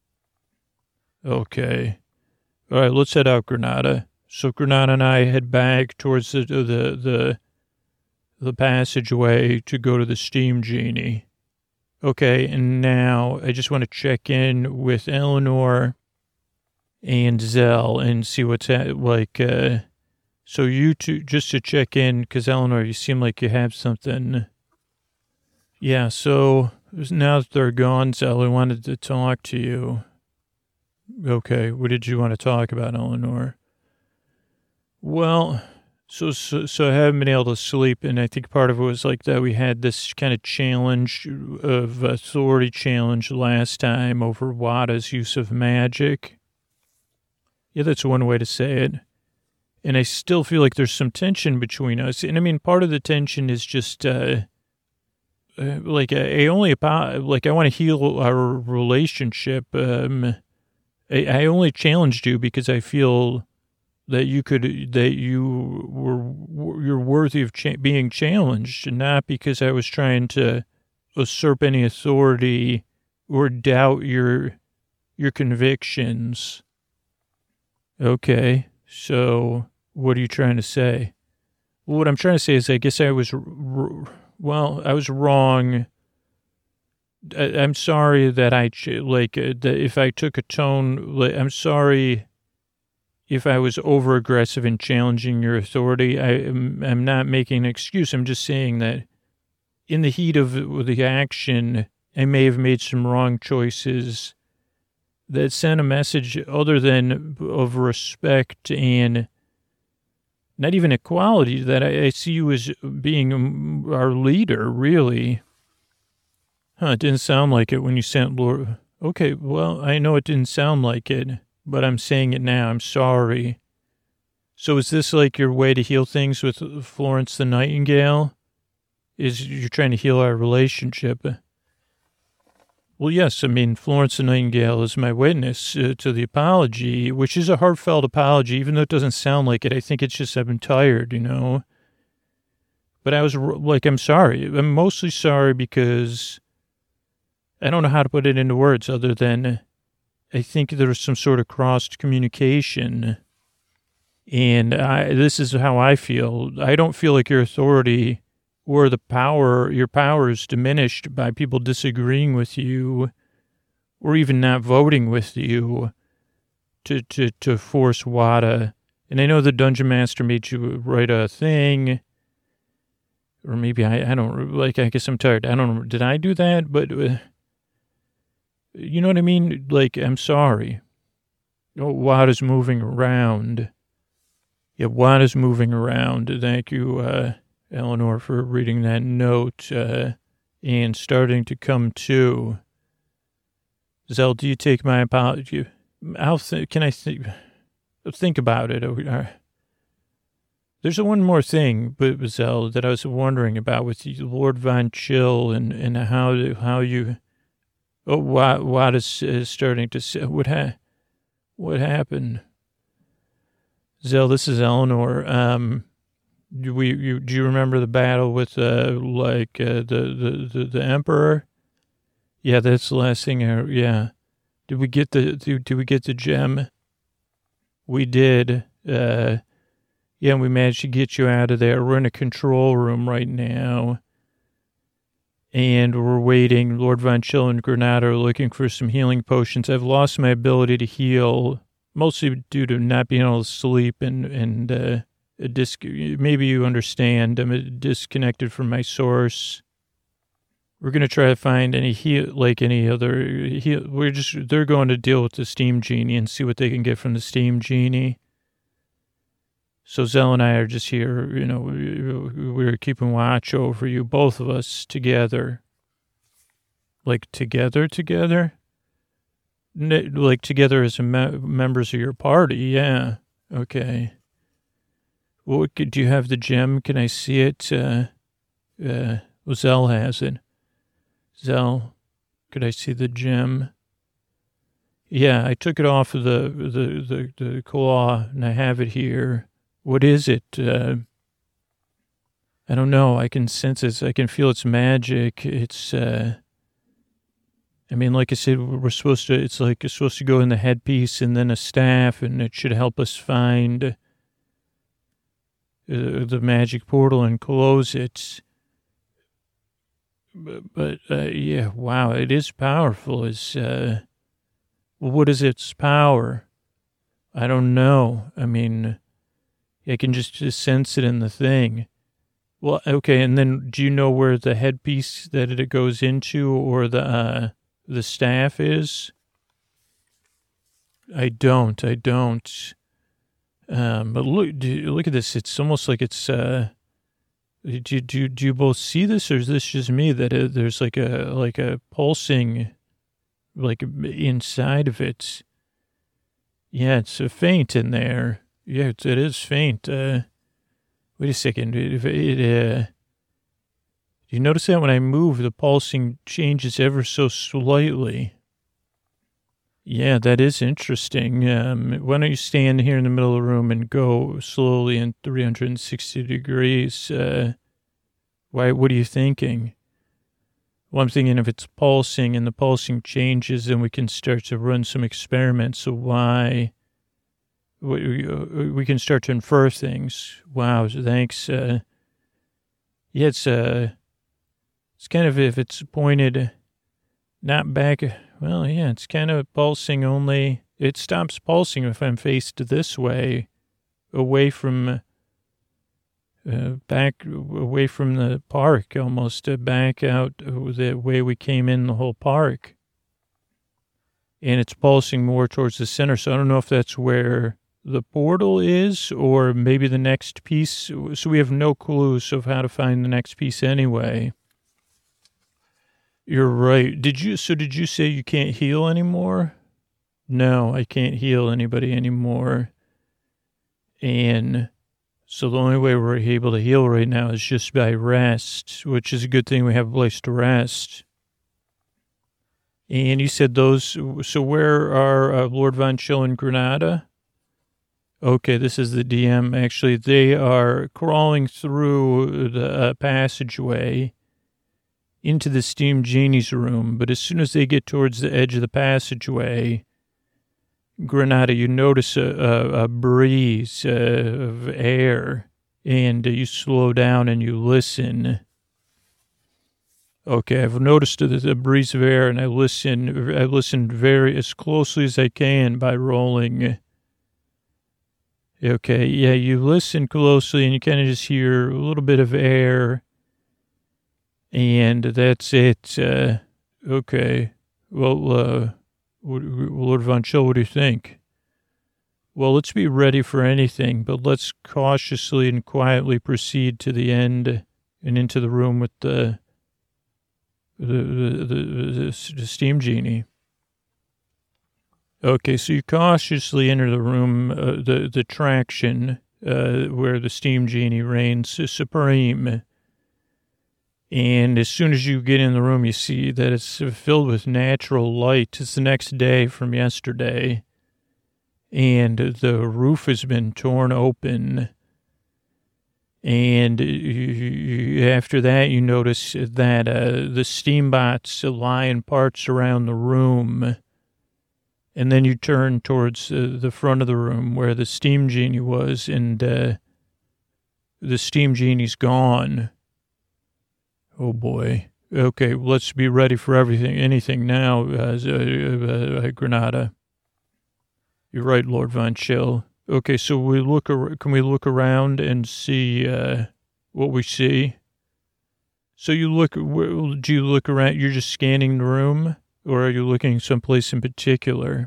Okay. All right, let's head out, Granada. So Granada and I head back towards the the the, the passageway to go to the Steam Genie. Okay, and now I just want to check in with Eleanor and Zell and see what's at, like, uh, so you two, just to check in, because Eleanor, you seem like you have something. Yeah, so now that they're gone, Zell, I wanted to talk to you. Okay, what did you want to talk about, Eleanor? Well, so, so so I haven't been able to sleep, and I think part of it was like that we had this kind of challenge of authority challenge last time over Wada's use of magic. Yeah, that's one way to say it. And I still feel like there's some tension between us. And I mean, part of the tension is just, uh, uh, like, I only, like, I want to heal our relationship. Um, I, I only challenged you because I feel that you could, that you were, you're worthy of cha- being challenged, and not because I was trying to usurp any authority or doubt your, your convictions. Okay. So what are you trying to say? Well, what I'm trying to say is I guess I was, well, I was wrong. I, I'm sorry that I, like, uh, that if I took a tone, like, I'm sorry if I was over-aggressive in challenging your authority. I am, I'm not making an excuse. I'm just saying that in the heat of the action, I may have made some wrong choices that sent a message other than of respect and not even equality, that I, I see you as being our leader, really. Huh, it didn't sound like it when you sent Lord. Okay, well, I know it didn't sound like it, but I'm saying it now. I'm sorry. So is this like your way to heal things with Florence the Nightingale? Is you're trying to heal our relationship? Well, yes. I mean, Florence the Nightingale is my witness uh, to the apology, which is a heartfelt apology, even though it doesn't sound like it. I think it's just I've been tired, you know. But I was like, I'm sorry. I'm mostly sorry because I don't know how to put it into words other than I think there was some sort of crossed communication. And I, this is how I feel. I don't feel like your authority or the power, your power is diminished by people disagreeing with you or even not voting with you to, to, to force WADA. And I know the Dungeon Master made you write a thing, or maybe I, I don't, like, I guess I'm tired. I don't know. Did I do that? But, uh, you know what I mean? Like, I'm sorry. Oh, WADA's moving around. Yeah, WADA's moving around. Thank you, uh, Eleanor, for reading that note uh, and starting to come to. Zell, do you take my apology? I'll th- can I think think about it? There's one more thing, but Zell, that I was wondering about with you, Lord Von Chill, and, and how how you. Oh, what what is, is starting to say? What ha- what happened? Zell, this is Eleanor. Um. Do we? You, do you remember the battle with, uh, like, uh, the, the, the, the Emperor? Yeah, that's the last thing. I, yeah. Did we get the, did, did we get the gem? We did. Uh, yeah, we managed to get you out of there. We're in a control room right now. And we're waiting. Lord Von Chill and Granada are looking for some healing potions. I've lost my ability to heal, mostly due to not being able to sleep and, and, uh, A disc, maybe you understand. I'm disconnected from my source. We're gonna try to find any heal, like any other heal. We're just they're going to deal with the Steam Genie and see what they can get from the Steam Genie. So Zell and I are just here. You know, we, we're keeping watch over you, both of us together. Like together, together. Like together as a me- members of your party. Yeah. Okay. Well, do you have the gem? Can I see it? Uh, uh, well, Zell has it. Zell, could I see the gem? Yeah, I took it off of the the, the, the claw, and I have it here. What is it? Uh, I don't know. I can sense it. I can feel its magic. It's, uh, I mean, like I said, we're supposed to, it's like it's supposed to go in the headpiece and then a staff, and it should help us find Uh, the magic portal and close it. But, but uh, yeah, wow, it is powerful. It's, uh, well, what is its power? I don't know. I mean, I can just, just sense it in the thing. Well, okay, and then do you know where the headpiece that it goes into or the uh, the staff is? I don't. I don't. Um, but look, do you, look at this. It's almost like it's, uh, do, do, do you both see this, or is this just me that it, there's like a, like a pulsing, like inside of it? Yeah, it's a faint in there. Yeah, it, it is faint. Uh, wait a second. It, it, uh, do you notice that when I move, the pulsing changes ever so slightly? Yeah, that is interesting. Um, why don't you stand here in the middle of the room and go slowly in three hundred sixty degrees? Uh, why? What are you thinking? Well, I'm thinking if it's pulsing and the pulsing changes, then we can start to run some experiments. So why? We, we can start to infer things. Wow, thanks. Uh, yeah, it's, uh, it's kind of, if it's pointed not back, well, yeah, it's kind of pulsing only. It stops pulsing if I'm faced this way, away from, uh, back, away from the park, almost uh, back out the way we came in the whole park. And it's pulsing more towards the center, so I don't know if that's where the portal is, or maybe the next piece. So we have no clues of how to find the next piece anyway. You're right. Did you, so did you say you can't heal anymore? No, I can't heal anybody anymore. And so the only way we're able to heal right now is just by rest, which is a good thing we have a place to rest. And you said those, so where are uh, Lord Von Chill and Granada? Okay, this is the D M. Actually, they are crawling through the uh, passageway into the Steam Genie's room. But as soon as they get towards the edge of the passageway, Granada, you notice a, a, a breeze uh, of air, and uh, you slow down and you listen. Okay, I've noticed a, a breeze of air, and I listen. I listen very as closely as I can by rolling. Okay, yeah, you listen closely and you kind of just hear a little bit of air, and that's it. Uh, okay, well, uh, what, Lord Von Chill, what do you think? Well, let's be ready for anything, but let's cautiously and quietly proceed to the end and into the room with the the the, the, the, the Steam Genie. Okay, so you cautiously enter the room, uh, the, the traction, uh, where the Steam Genie reigns supreme. And as soon as you get in the room, you see that it's filled with natural light. It's the next day from yesterday. And the roof has been torn open. And you, you, after that, you notice that uh, the steam bots lie in parts around the room. And then you turn towards uh, the front of the room where the Steam Genie was, and uh, the Steam Genie's gone. Oh, boy. Okay, let's be ready for everything, anything now, uh, uh, uh, Granada. You're right, Lord Von Chill. Okay, so we look. Ar- can we look around and see uh, what we see? So you look. Do you look around? You're just scanning the room? Or are you looking someplace in particular?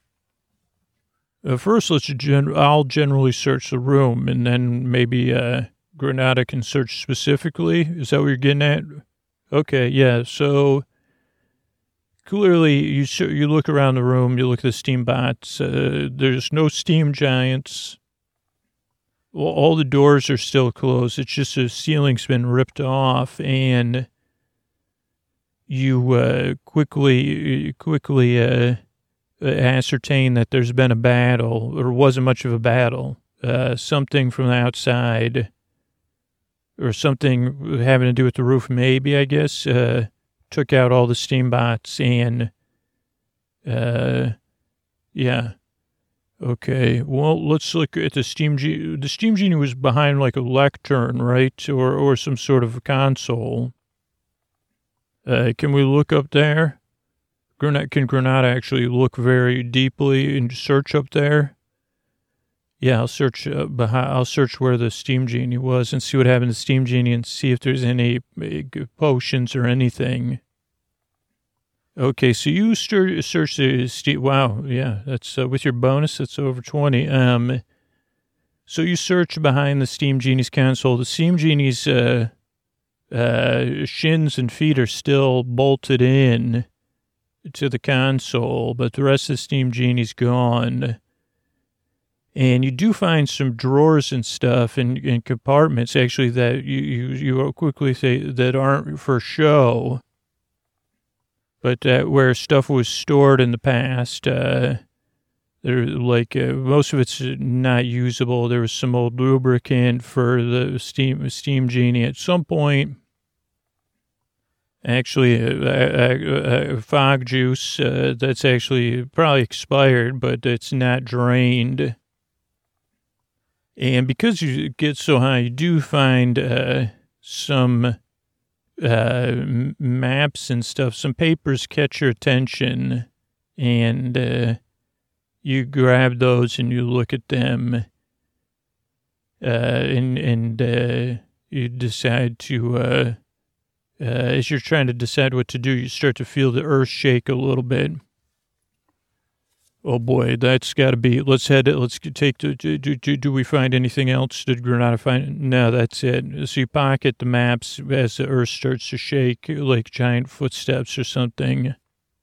Uh, first, let's gen- I'll generally search the room, and then maybe uh, Granada can search specifically. Is that what you're getting at? Okay, yeah. So clearly, you you look around the room, you look at the steam bots. Uh, there's no steam giants. Well, all the doors are still closed. It's just the ceiling's been ripped off, and you uh, quickly quickly uh, ascertain that there's been a battle, or wasn't much of a battle. Uh, something from the outside, or something having to do with the roof, maybe, I guess, uh, took out all the steam bots, and, uh, yeah. Okay, well, let's look at the Steam Genie. The Steam Genie was behind, like, a lectern, right, or, or some sort of console. Uh, can we look up there? Granada, can Granada actually look very deeply and search up there? Yeah, I'll search uh, behind. I'll search where the Steam Genie was and see what happened to the Steam Genie and see if there's any potions or anything. Okay, so you stir, search the Steam. Wow, yeah, that's uh, with your bonus. That's over twenty. Um, so you search behind the Steam Genie's console. The Steam Genie's uh. Uh, shins and feet are still bolted in to the console, but the rest of the Steam Genie's gone. And you do find some drawers and stuff and, and compartments, actually, that you, you, you quickly say that aren't for show. but uh, where stuff was stored in the past, uh, there like uh, most of it's not usable. There was some old lubricant for the steam steam genie at some point. Actually, uh, uh, uh, fog juice uh, that's actually probably expired, but it's not drained. And because you get so high, you do find uh, some uh, maps and stuff. Some papers catch your attention, and uh, you grab those and you look at them, uh, and and uh, you decide to. Uh, Uh, as you're trying to decide what to do, you start to feel the earth shake a little bit. Oh boy, that's got to be. Let's head. Let's take. Do, do, do, do we find anything else? Did Granada find? No, that's it. So you pocket the maps as the earth starts to shake, like giant footsteps or something.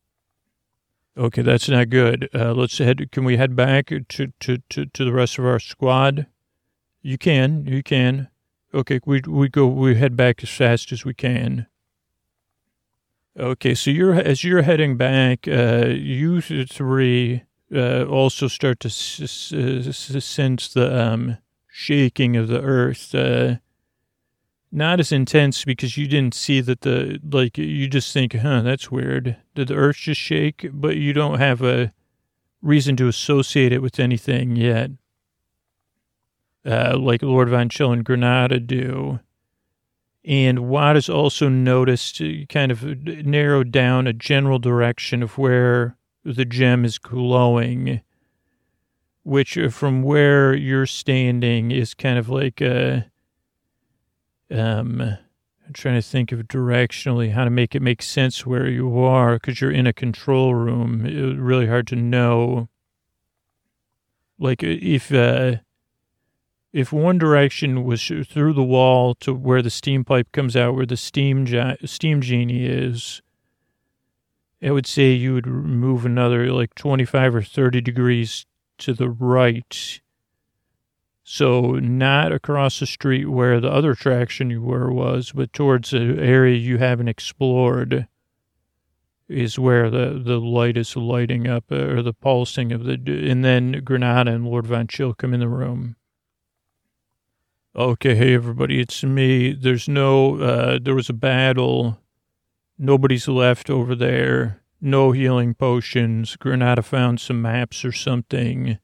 Okay, that's not good. Uh, let's head. Can we head back to, to, to, to the rest of our squad? You can. You can. Okay, we we go we head back as fast as we can. Okay, so you're as you're heading back, uh, you three uh, also start to s- s- sense the um, shaking of the earth. Uh, not as intense because you didn't see that the like you just think, huh, that's weird. Did the earth just shake? But you don't have a reason to associate it with anything yet. Uh, like Lord Von Chill and Granada do. And Watt has also noticed, uh, kind of narrowed down a general direction of where the gem is glowing, which uh, from where you're standing is kind of like a, um, I'm trying to think of directionally how to make it make sense where you are, because you're in a control room. It's really hard to know. Like if, uh, If one direction was through the wall to where the steam pipe comes out, where the steam steam genie is, I would say you would move another like twenty-five or thirty degrees to the right. So not across the street where the other attraction you were was, but towards an area you haven't explored is where the, the light is lighting up, or the pulsing of the, and then Granada and Lord Von Chill come in the room. Okay, hey everybody, it's me. There's no, uh, there was a battle. Nobody's left over there. No healing potions. Granada found some maps or something.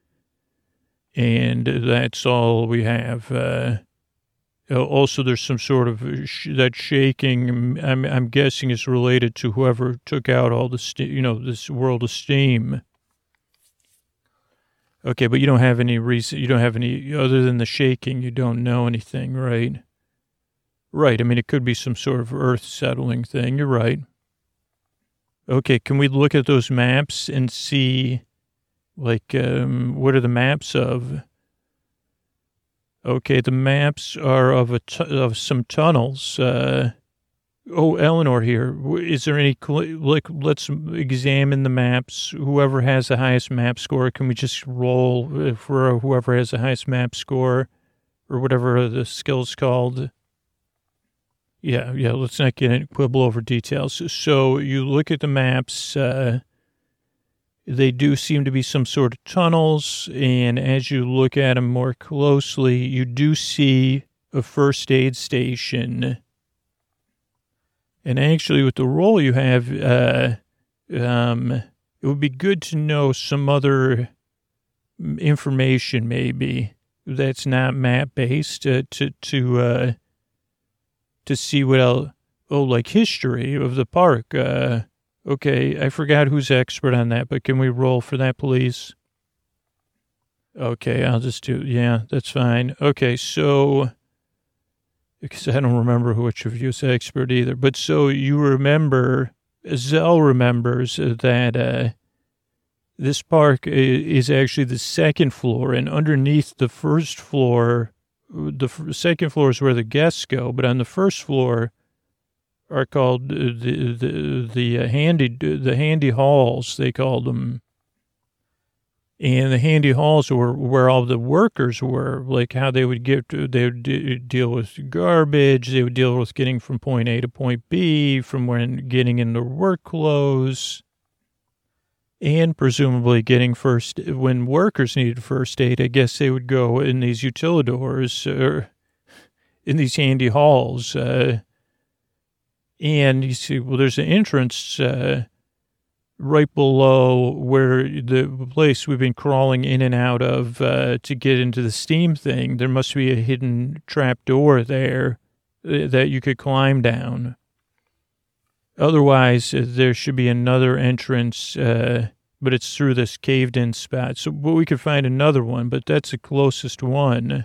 And that's all we have. Uh, also, there's some sort of, sh- that shaking, I'm, I'm guessing is related to whoever took out all the, st- you know, this world of steam. Okay, but you don't have any reason, you don't have any, other than the shaking, you don't know anything, right? Right, I mean, it could be some sort of earth settling thing, you're right. Okay, can we look at those maps and see, like, um, what are the maps of? Okay, the maps are of, a t- of some tunnels, uh, oh, Eleanor here. Is there any, like, let's examine the maps. Whoever has the highest map score, can we just roll for whoever has the highest map score or whatever the skill's called? Yeah, yeah, let's not get in, quibble over details. So you look at the maps, uh, they do seem to be some sort of tunnels, and as you look at them more closely, you do see a first aid station. And actually, with the role you have, uh, um, it would be good to know some other information, maybe that's not map-based, uh, to to uh, to see what else. Oh, like history of the park. Uh, okay, I forgot who's expert on that, but can we roll for that, please? Okay, I'll just do. Yeah, that's fine. Okay, so. Because I don't remember which of you is expert either. But so you remember, Zell remembers that uh, this park is actually the second floor, and underneath the first floor, the second floor is where the guests go, but on the first floor are called the the the handy the handy halls, they called them. And the handy halls were where all the workers were, like how they would get to, they would de- deal with garbage. They would deal with getting from point A to point B, from when getting in their work clothes, and presumably getting first, when workers needed first aid, I guess they would go in these utilidors or in these handy halls. Uh, and you see, well, there's an entrance, uh, right below where the place we've been crawling in and out of uh, to get into the steam thing. There must be a hidden trap door there uh, that you could climb down. Otherwise, uh, there should be another entrance, uh, but it's through this caved-in spot. So but we could find another one, but that's the closest one.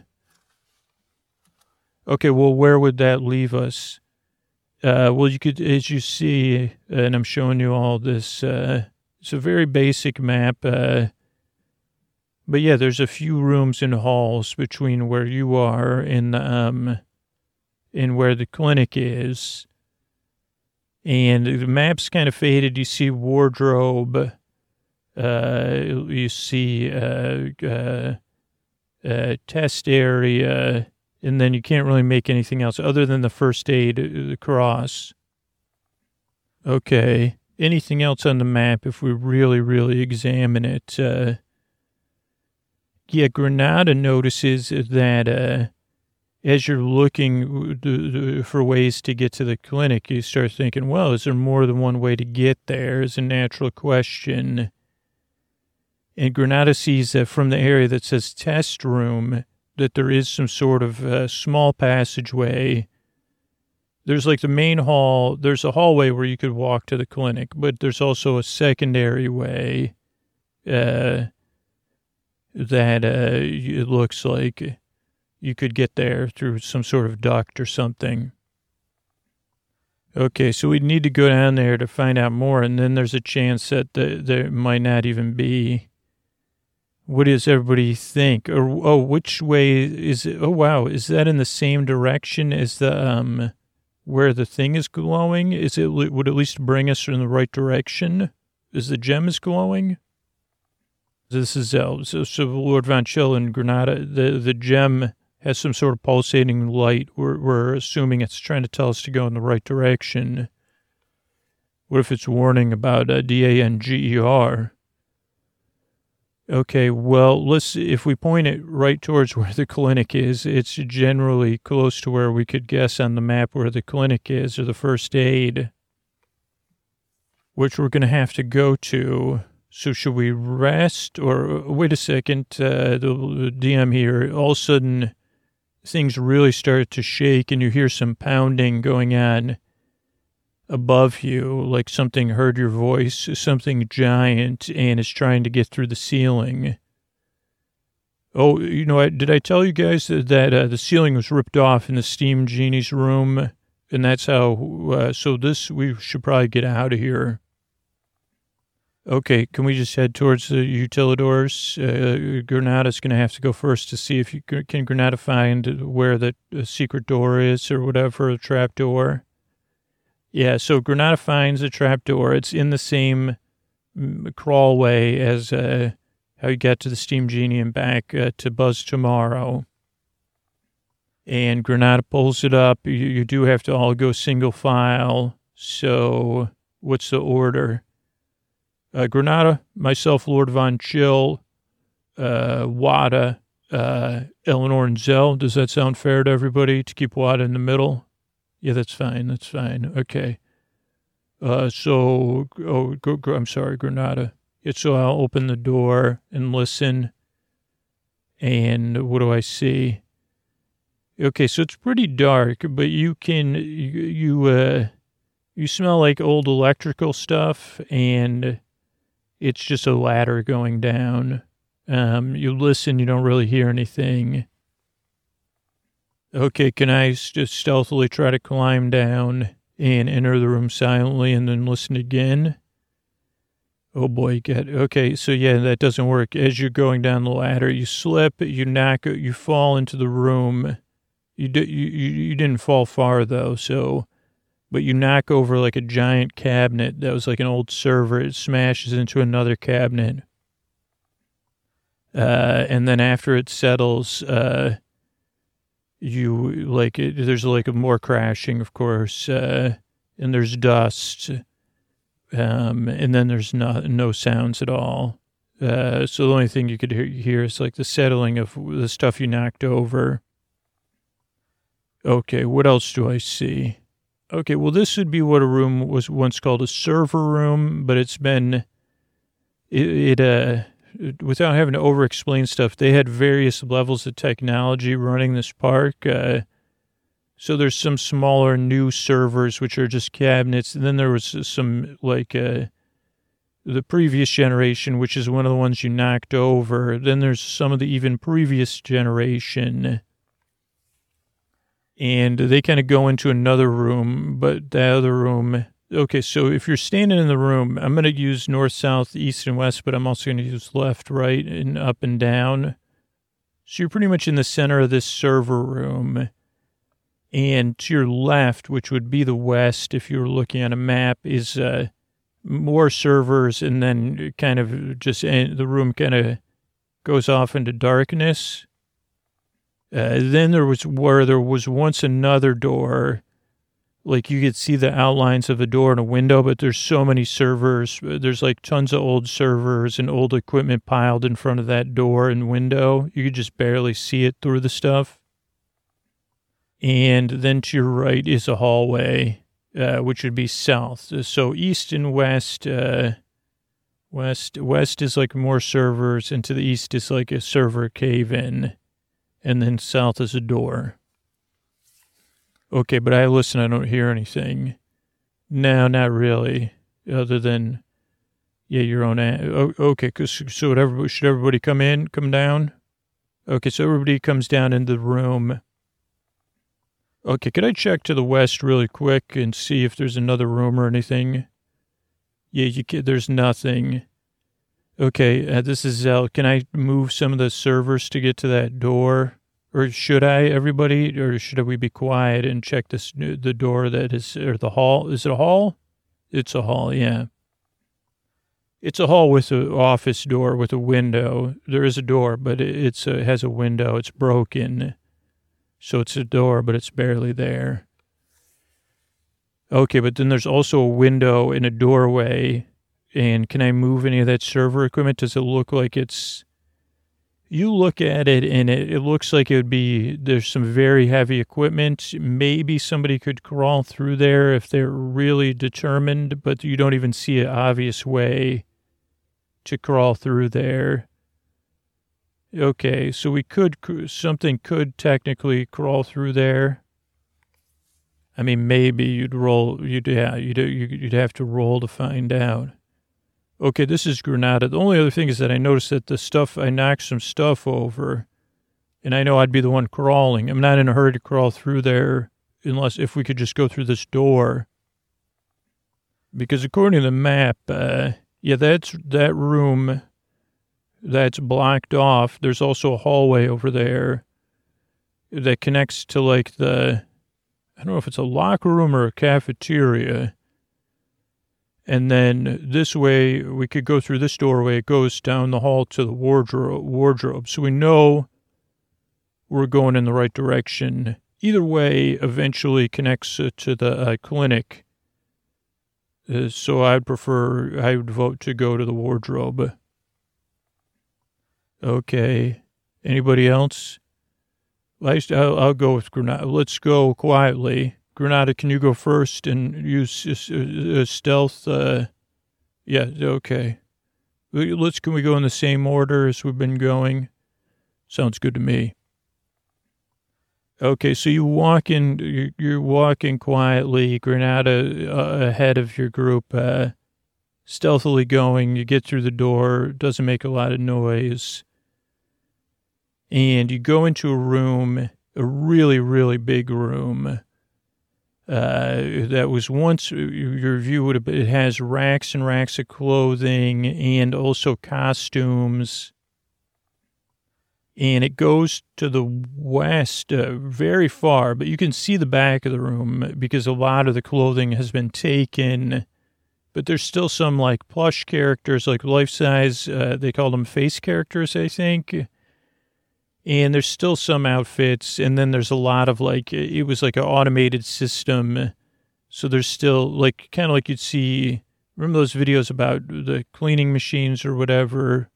Okay, well, where would that leave us? Uh, well, you could, as you see, and I'm showing you all this, uh, it's a very basic map, uh, but yeah, there's a few rooms and halls between where you are and, um, and where the clinic is, and the map's kind of faded. You see wardrobe, uh, you see, uh, uh, uh, test area, and then you can't really make anything else other than the first aid, the cross. Okay. Anything else on the map if we really, really examine it? Uh, yeah, Granada notices that uh, as you're looking for ways to get to the clinic, you start thinking, well, is there more than one way to get there? Is a natural question. And Granada sees that from the area that says test room, that there is some sort of uh, small passageway. There's like the main hall. There's a hallway where you could walk to the clinic, but there's also a secondary way uh, that uh, it looks like you could get there through some sort of duct or something. Okay, so we'd need to go down there to find out more, and then there's a chance that the, there might not even be. What does everybody think? Or, oh, which way is it? Oh, wow. Is that in the same direction as the, um, where the thing is glowing? Is it, would at least bring us in the right direction? Is the gem is glowing? This is, uh, so, so Lord Von Chill in Granada, the, the gem has some sort of pulsating light. We're, we're assuming it's trying to tell us to go in the right direction. What if it's warning about uh, D A N G E R? Okay, well, let's, if we point it right towards where the clinic is, it's generally close to where we could guess on the map where the clinic is or the first aid, which we're going to have to go to. So should we rest or wait a second, uh, the D M here, all of a sudden things really start to shake and you hear some pounding going on above you, like something heard your voice, something giant, and is trying to get through the ceiling. Oh, you know, did I tell you guys that, that uh, the ceiling was ripped off in the Steam Genie's room? And that's how, uh, so this, we should probably get out of here. Okay, can we just head towards the utilidors? Uh, Granada's going to have to go first to see if you can Granada find where the, the secret door is or whatever, a trap door. Yeah, so Granada finds a trapdoor. It's in the same crawlway as uh, how you got to the Steam Genie and back uh, to Buzz Tomorrow. And Granada pulls it up. You, you do have to all go single file. So what's the order? Uh, Granada, myself, Lord Von Chill, uh, Wada, uh, Eleanor, and Zell. Does that sound fair to everybody to keep Wada in the middle? Yeah, that's fine. That's fine. Okay. Uh, so, oh, go, go, I'm sorry, Granada. Yeah, so I'll open the door and listen. And what do I see? Okay, so it's pretty dark, but you can, you, you, uh, you smell like old electrical stuff, and it's just a ladder going down. Um, you listen, you don't really hear anything. Okay, can I just stealthily try to climb down and enter the room silently and then listen again? Oh boy, get okay. So yeah, that doesn't work. As you're going down the ladder, you slip, you knock, you fall into the room. You do, you you didn't fall far though, so, but you knock over like a giant cabinet that was like an old server. It smashes into another cabinet. Uh, and then after it settles, uh, you like it, there's like a more crashing, of course, uh, and there's dust, um, and then there's no no sounds at all. Uh, so the only thing you could hear, hear is like the settling of the stuff you knocked over. Okay, what else do I see? Okay, well, this would be what a room was once called, a server room, but it's been, it, it uh, without having to over-explain stuff, they had various levels of technology running this park. Uh, so there's some smaller new servers, which are just cabinets, and then there was some, like, uh, the previous generation, which is one of the ones you knocked over. Then there's some of the even previous generation, and they kind of go into another room, but the other room, okay, so if you're standing in the room, I'm going to use north, south, east, and west, but I'm also going to use left, right, and up and down. So you're pretty much in the center of this server room, and to your left, which would be the west if you were looking at a map, is uh, more servers, and then kind of just the room kind of goes off into darkness. Uh, then there was where there was once another door, like you could see the outlines of a door and a window, but there's so many servers. There's like tons of old servers and old equipment piled in front of that door and window. You could just barely see it through the stuff. And then to your right is a hallway, uh, which would be south. So east and west, uh, west, west is like more servers, and to the east is like a server cave-in. And then south is a door. Okay, but I listen, I don't hear anything. No, not really. Other than, yeah, your own. A- okay, cause, so would everybody, should everybody come in, come down? Okay, so everybody comes down into the room. Okay, could I check to the west really quick and see if there's another room or anything? Yeah, you can, there's nothing. Okay, uh, this is Zell. Can I move some of the servers to get to that door? Or should I, everybody? Or should we be quiet and check this the door that is, or the hall? Is it a hall? It's a hall, yeah. It's a hall with an office door with a window. There is a door, but it's a, it has a window. It's broken. So it's a door, but it's barely there. Okay, but then there's also a window and a doorway. And can I move any of that server equipment? Does it look like it's... You look at it, and it, it looks like it would be... There's some very heavy equipment. Maybe somebody could crawl through there if they're really determined, but you don't even see an obvious way to crawl through there. Okay, so we could... Something could technically crawl through there. I mean, maybe you'd roll... You'd, yeah, you'd, you'd have to roll to find out. Okay, this is Granada. The only other thing is that I noticed that the stuff, I knocked some stuff over, and I know I'd be the one crawling. I'm not in a hurry to crawl through there unless if we could just go through this door. Because according to the map, uh, yeah, that's that room that's blocked off. There's also a hallway over there that connects to like the, I don't know if it's a locker room or a cafeteria. And then this way, we could go through this doorway. It goes down the hall to the wardrobe. wardrobe. So we know we're going in the right direction. Either way eventually connects uh, to the uh, clinic. Uh, so I'd prefer, I would vote to go to the wardrobe. Okay. Anybody else? I'll, I'll go with Granada. Let's go quietly. Granada, can you go first and use uh, uh, stealth? Uh, yeah, okay. Let's, can we go in the same order as we've been going? Sounds good to me. Okay, so you walk in, you're, you're walking quietly, Granada uh, ahead of your group, uh, stealthily going. You get through the door, doesn't make a lot of noise. And you go into a room, a really, really big room. Uh, that was once, your view would have been, it has racks and racks of clothing and also costumes. And it goes to the west uh, very far, but you can see the back of the room because a lot of the clothing has been taken but there's still some like plush characters, like life size. Uh, they call them face characters, I think. And there's still some outfits, and then there's a lot of like, it was like an automated system. So there's still like, kind of like you'd see, remember those videos about the cleaning machines or whatever?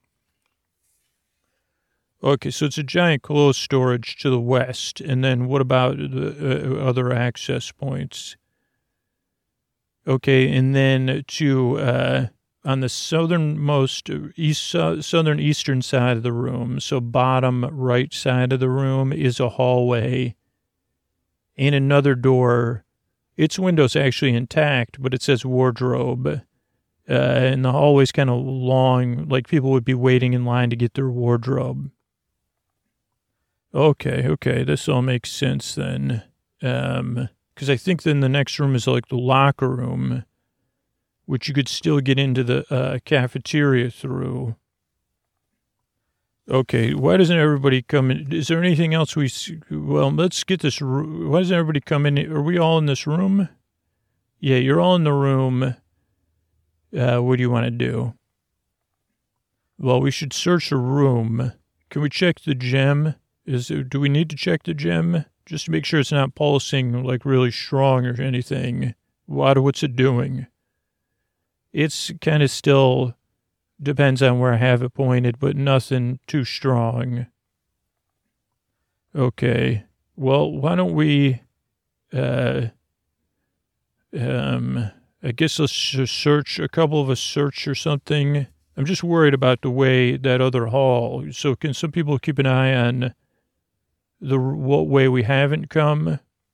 Okay, so it's a giant clothes storage to the west. And then what about the uh, other access points? Okay, and then to, uh, on the southernmost, east, uh, southern eastern side of the room, so bottom right side of the room, is a hallway and another door. Its window's actually intact, but it says wardrobe. Uh, and the hallway's kind of long, like people would be waiting in line to get their wardrobe. Okay, okay, this all makes sense then. Um, because I think then the next room is like the locker room, which you could still get into the uh, cafeteria through. Okay, why doesn't everybody come in? Is there anything else we see? Well, let's get this. Why doesn't everybody come in? Are we all in this room? Yeah, you're all in the room. Uh, what do you want to do? Well, we should search a room. Can we check the gem? Is there, do we need to check the gem? Just to make sure it's not pulsing like really strong or anything. What, what's it doing? It's kind of still depends on where I have it pointed, but nothing too strong. Okay. Well, why don't we, uh, um, I guess let's search, a couple of us search or something. I'm just worried about the way that other hall. So can some people keep an eye on the what way we haven't come?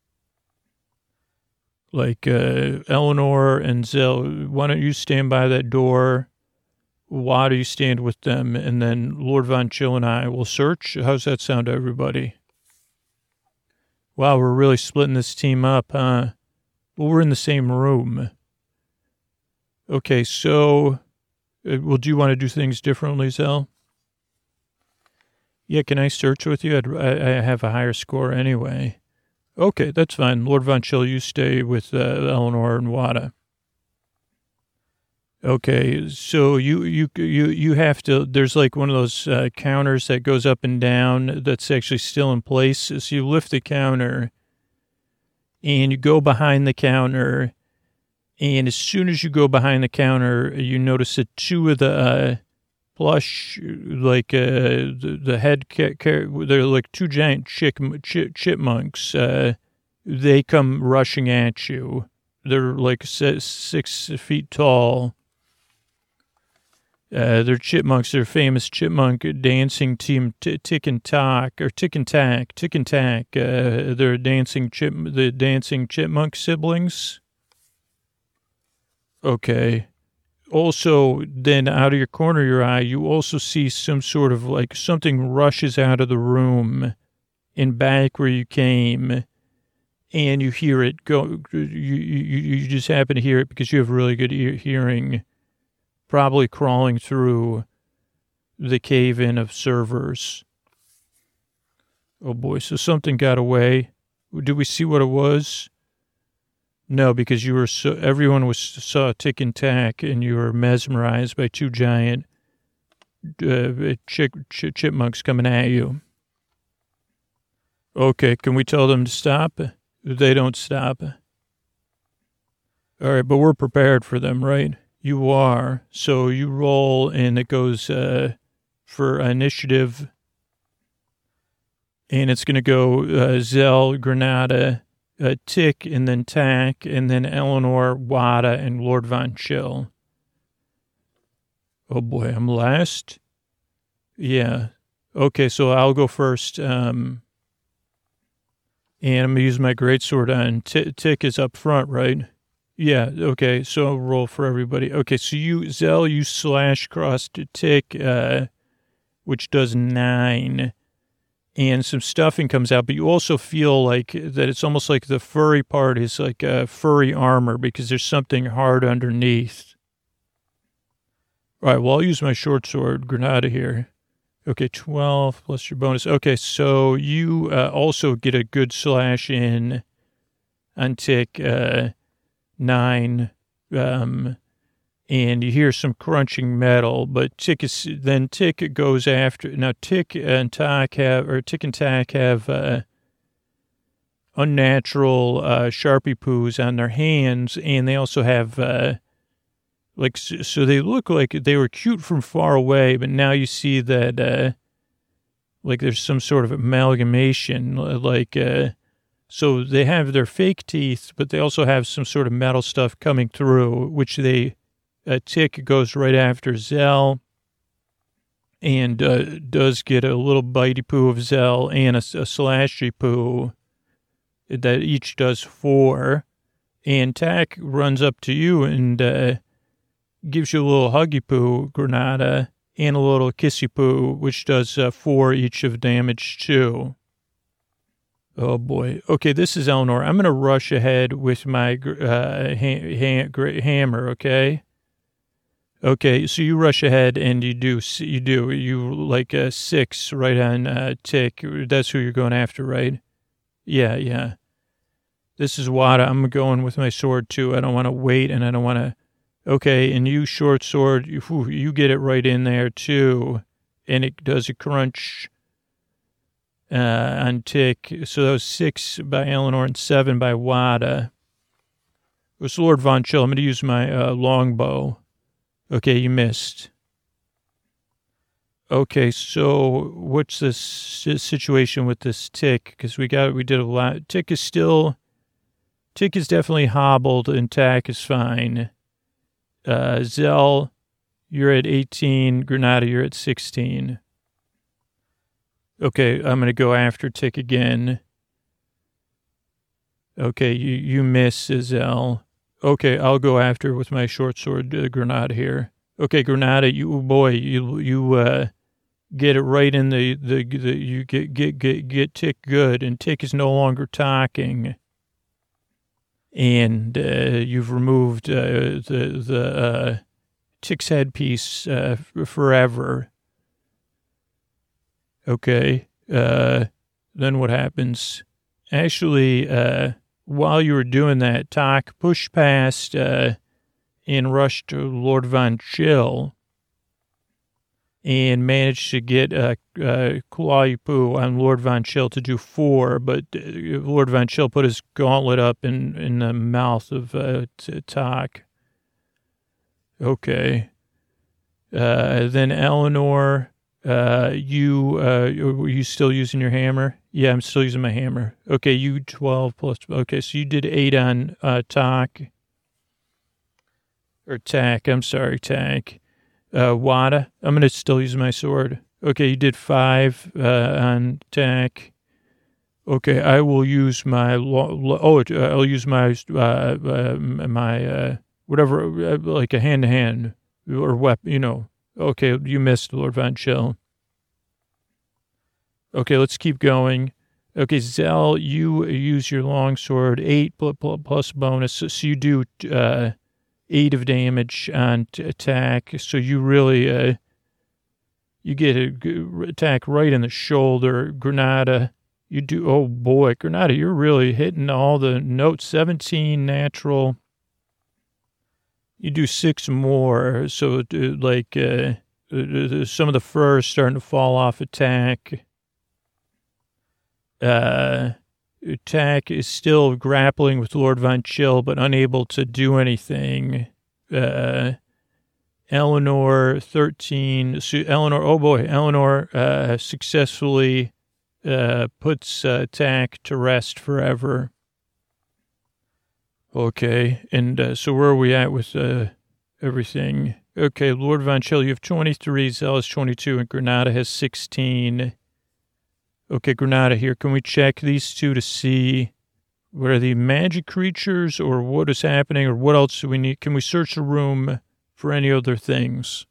Like, uh, Eleanor and Zell, why don't you stand by that door? Why do you stand with them? And then Lord Von Chill and I will search. How's that sound to everybody? Wow, we're really splitting this team up, huh? Well, we're in the same room. Okay, so, uh, well, do you want to do things differently, Zell? Yeah, can I search with you? I'd, I, I have a higher score anyway. Okay, that's fine. Lord Von Chill, you stay with uh, Eleanor and Wada. Okay, so you you you you have to. There's like one of those uh, counters that goes up and down. That's actually still in place. So you lift the counter, and you go behind the counter. And as soon as you go behind the counter, you notice that two of the uh, plush, like uh, the, the head, ca- ca- they're like two giant chick, ch- chipmunks. Uh, they come rushing at you. They're like six, six feet tall. Uh, they're chipmunks. They're famous chipmunk dancing team, t- Tick and Tack, or Tick and Tack, Tick and Tack. Uh, they're dancing chip, the dancing chipmunk siblings. Okay. Also, then out of your corner of your eye, you also see some sort of like something rushes out of the room and back where you came, and you hear it go. You, you, you just happen to hear it because you have really good ear hearing, probably crawling through the cave-in of servers. Oh boy, so something got away. Did we see what it was? No, because you were so, everyone was saw Tick and Tack, and you were mesmerized by two giant uh, chick, ch- chipmunks coming at you. Okay, can we tell them to stop? They don't stop. All right, but we're prepared for them, right? You are. So you roll, and it goes uh, for initiative, and it's going to go uh, Zell, Granada, Uh, Tick, and then Tack, and then Eleanor, Wada, and Lord Von Chill. Oh boy, I'm last? Yeah. Okay, so I'll go first. Um, and I'm going to use my greatsword on. T- Tick is up front, right? Yeah, okay, so I'll roll for everybody. Okay, so you, Zell, you slash across to Tick, uh, which does nine. And some stuffing comes out, but you also feel like that it's almost like the furry part is like a furry armor because there's something hard underneath. All right, well, I'll use my short sword, Granada here. Okay, twelve plus your bonus. Okay, so you uh, also get a good slash in on Tick, uh, nine. Um, and you hear some crunching metal, but Tick is, then Tick goes after, now Tick and Tack have, or Tick and Tack have uh, unnatural uh, Sharpie poos on their hands, and they also have, uh, like, so they look like they were cute from far away, but now you see that, uh, like, there's some sort of amalgamation, like, uh, so they have their fake teeth, but they also have some sort of metal stuff coming through, which they, uh, Tick goes right after Zell and uh, does get a little bitey poo of Zell and a, a slashy poo that each does four. And Tack runs up to you and uh, gives you a little huggy poo, Granada, and a little kissy poo, which does uh, four each of damage too. Oh, boy. Okay, this is Eleanor. I'm going to rush ahead with my uh, ha- ha- hammer, okay? Okay, so you rush ahead and you do, you do, you like a six right on uh, Tick. That's who you're going after, right? Yeah, yeah. This is Wada. I'm going with my sword, too. I don't want to wait, and I don't want to, okay, and you short sword, you, whew, you get it right in there, too, and it does a crunch uh, on Tick. So that was six by Eleanor and seven by Wada. It was Lord Von Chill. I'm going to use my uh, longbow. Okay, you missed. Okay, so what's this situation with this Tick? Because we got, we did a lot. Tick is still, Tick is definitely hobbled, and Tack is fine. Uh, Zell, you're at eighteen. Granada, you're at sixteen. Okay, I'm going to go after Tick again. Okay, you, you miss, Zell. Okay, I'll go after with my short sword, uh, Granada here. Okay, Granada, you boy, you you uh, get it right in the the, the you get get get get Tick good, and Tick is no longer talking, and uh, you've removed uh, the the uh, Tick's headpiece uh, forever. Okay, uh, then what happens? Actually, uh. While you were doing that, Tack pushed past uh, and rushed to Lord Von Chill and managed to get a uh, uh, Kualaipoo on Lord Von Chill to do four, but uh, Lord Von Chill put his gauntlet up in, in the mouth of uh, Tack. Okay. Uh, then Eleanor, uh, you, uh, were you still using your hammer? Yeah, I'm still using my hammer. Okay, you twelve plus, okay, so you did eight on uh, Tack. Or Tack, I'm sorry, Tack. Uh, Wada, I'm going to still use my sword. Okay, you did five uh, on Tack. Okay, I will use my, lo- lo- oh, uh, I'll use my, uh, uh, my, uh, whatever, uh, like a hand-to-hand or weapon, you know. Okay, you missed, Lord Von Chill. Okay, let's keep going. Okay, Zell, you use your longsword, eight plus bonus, so you do uh, eight of damage on t- attack. So you really, uh, you get a attack right in the shoulder. Granada, you do, oh boy, Granada, you're really hitting all the notes, seventeen natural. You do six more, so uh, like uh, uh, some of the fur is starting to fall off attack. Uh, Tack is still grappling with Lord Von Chill, but unable to do anything. Uh, Eleanor, thirteen. So Eleanor, oh boy, Eleanor uh, successfully uh, puts uh, Tack to rest forever. Okay, and uh, so where are we at with uh, everything? Okay, Lord Von Chill, you have twenty-three, Zell has twenty-two, and Granada has sixteen. Okay, Granada here. Can we check these two to see what are the magic creatures or what is happening or what else do we need? Can we search the room for any other things?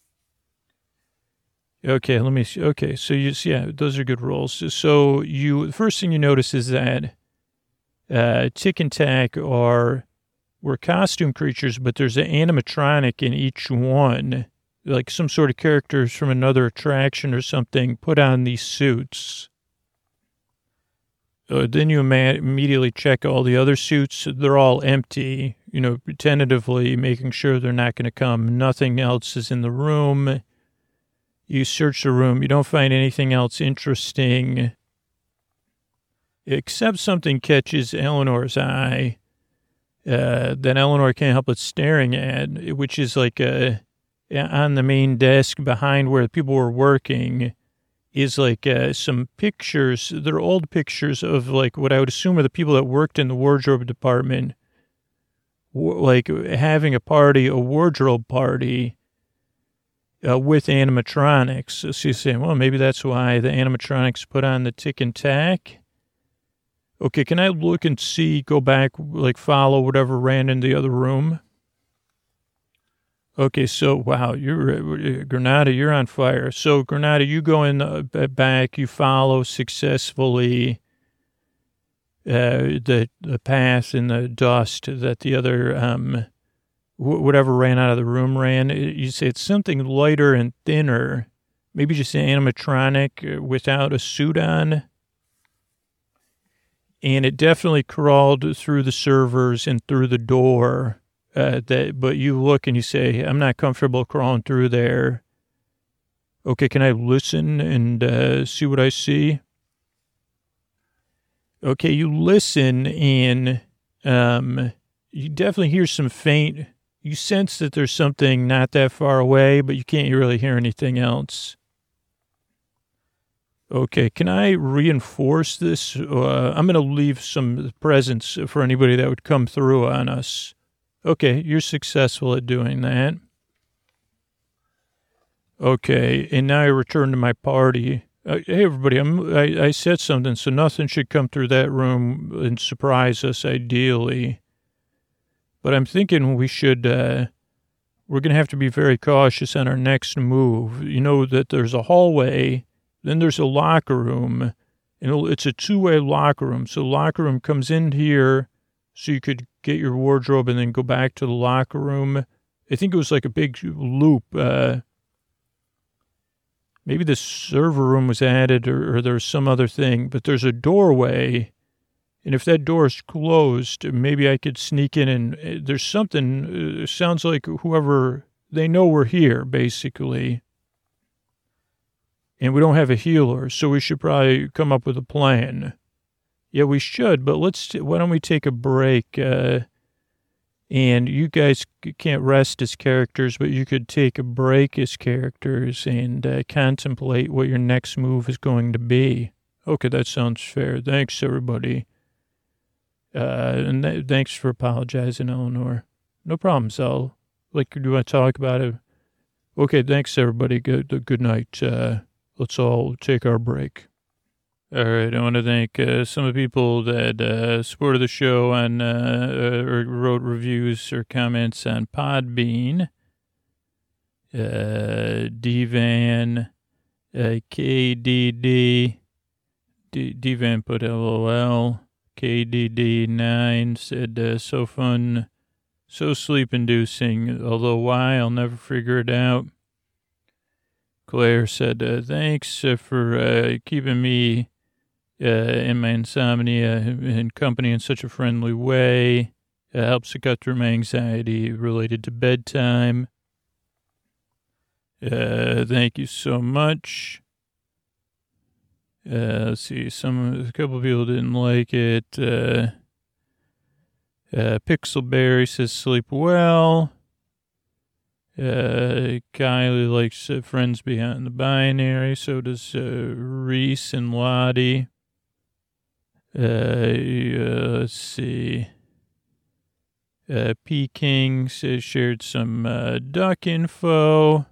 Okay, let me see. Okay, so you see, yeah, those are good rolls. So you, the first thing you notice is that uh, Tick and Tack are, were costume creatures, but there's an animatronic in each one. Like some sort of characters from another attraction or something put on these suits. Uh, then you ima- immediately check all the other suits. They're all empty. you know, tentatively making sure they're not going to come. Nothing else is in the room. You search the room. You don't find anything else interesting, except something catches Eleanor's eye uh, that Eleanor can't help but staring at, which is like a, on the main desk behind where people were working is like uh, some pictures. They're old pictures of like what I would assume are the people that worked in the wardrobe department, like having a party, a wardrobe party uh, with animatronics. So she's saying, well, maybe that's why the animatronics put on the tick and tack. Okay, can I look and see, go back, like follow whatever ran in the other room? Okay, so, wow, you're, Granada, you're on fire. So, Granada, you go in the back, you follow successfully uh, the the path in the dust that the other, um, wh- whatever ran out of the room ran. You say it's something lighter and thinner, maybe just an animatronic without a suit on. And it definitely crawled through the servers and through the door. Uh, that, but you look and you say, I'm not comfortable crawling through there. Okay, can I listen and uh, see what I see? Okay, you listen and um, you definitely hear some faint, you sense that there's something not that far away, but you can't really hear anything else. Okay, can I reinforce this? Uh, I'm going to leave some presents for anybody that would come through on us. Okay, you're successful at doing that. Okay, and now I return to my party. Uh, hey, everybody, I'm, I, I said something, so nothing should come through that room and surprise us, ideally. But I'm thinking we should, uh, we're going to have to be very cautious on our next move. You know that there's a hallway, then there's a locker room, and it's a two-way locker room. So the locker room comes in here, so you could get your wardrobe and then go back to the locker room. I think it was like a big loop. Uh, maybe the server room was added or, or there was some other thing, but there's a doorway. And if that door is closed, maybe I could sneak in and uh, there's something, uh, sounds like whoever, they know we're here, basically. And we don't have a healer, so we should probably come up with a plan. Yeah, we should, but let's, why don't we take a break? Uh, and you guys can't rest as characters, but you could take a break as characters and uh, contemplate what your next move is going to be. Okay, that sounds fair. Thanks, everybody. Uh, and th- thanks for apologizing, Eleanor. No problem, Sal. Like, do you want to talk about it? Okay, thanks, everybody. Good, good night. Uh, let's all take our break. All right, I want to thank uh, some of the people that uh, supported the show on, uh, or wrote reviews or comments on Podbean. Uh, D-Van, uh, K D D, D- D-Van put L O L, K D D nine said, uh, so fun, so sleep-inducing, although why, I'll never figure it out. Claire said, uh, thanks uh, for uh, keeping me Uh, in my insomnia and company in such a friendly way. It helps to cut through my anxiety related to bedtime. Uh, thank you so much. Uh, let's see, some, a couple of people didn't like it. Uh, uh, Pixelberry says sleep well. Uh, Kylie likes uh, Friends Beyond the Binary. So does uh, Reese and Lottie. Uh, uh, let's see. Uh, P. King says shared some uh, duck info.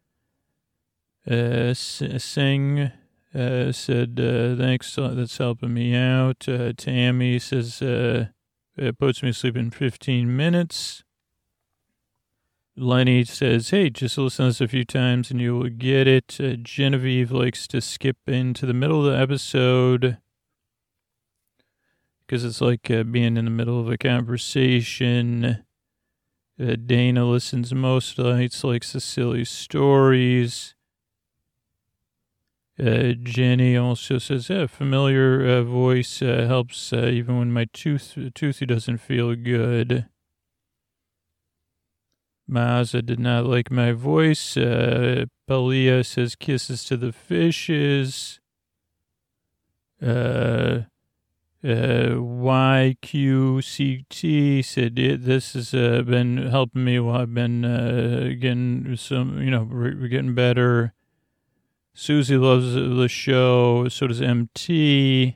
Uh, Sing uh, said uh, thanks, that's helping me out. Uh, Tammy says uh, it puts me to sleep in fifteen minutes. Lenny says, hey, just listen to this a few times and you will get it. Uh, Genevieve likes to skip into the middle of the episode because it's like uh, being in the middle of a conversation. Uh, Dana listens most nights, likes the silly stories. Uh, Jenny also says, yeah, familiar uh, voice uh, helps uh, even when my tooth toothy doesn't feel good. Mazza did not like my voice. Uh, Palia says kisses to the fishes. Uh, uh, Y Q C T said it, this has uh, been helping me while I've been uh, getting some, you know, we're, we're getting better. Susie loves the show. So does M T.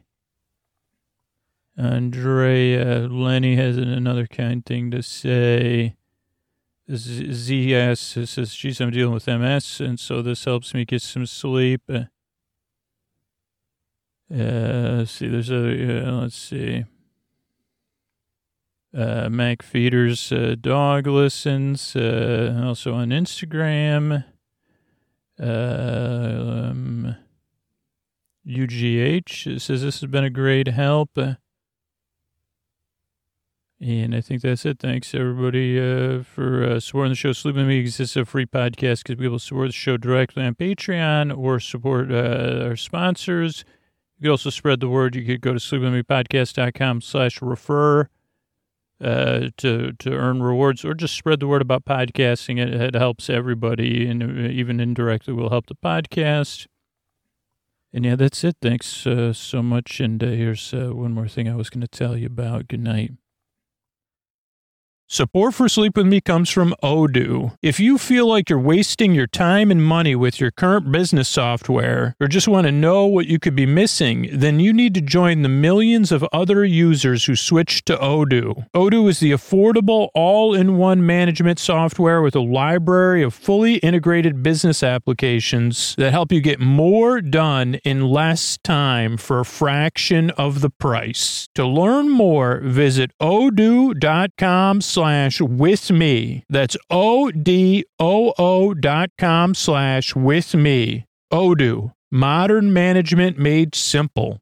Andrea, Lenny has another kind thing to say. Z, Z S says, geez, I'm dealing with M S, and so this helps me get some sleep. Uh, uh, let's see, there's a, uh, let's see. Uh, Mac Feeder's uh, dog listens, uh, also on Instagram. Uh, um, U G H says this has been a great help. Uh, And I think that's it. Thanks, everybody, uh, for uh, supporting the show. Sleep With Me exists a free podcast because people support the show directly on Patreon or support uh, our sponsors. You could also spread the word. You could go to sleepwithmepodcast.com slash refer uh, to, to earn rewards, or just spread the word about podcasting. It, it helps everybody, and even indirectly will help the podcast. And, yeah, that's it. Thanks uh, so much. And uh, here's uh, one more thing I was going to tell you about. Good night. Support for Sleep With Me comes from Odoo. If you feel like you're wasting your time and money with your current business software, or just want to know what you could be missing, then you need to join the millions of other users who switched to Odoo. Odoo is the affordable, all-in-one management software with a library of fully integrated business applications that help you get more done in less time for a fraction of the price. To learn more, visit odoo.com slash with me. That's O-D-O-O dot com slash with me. Odoo. Modern management made simple.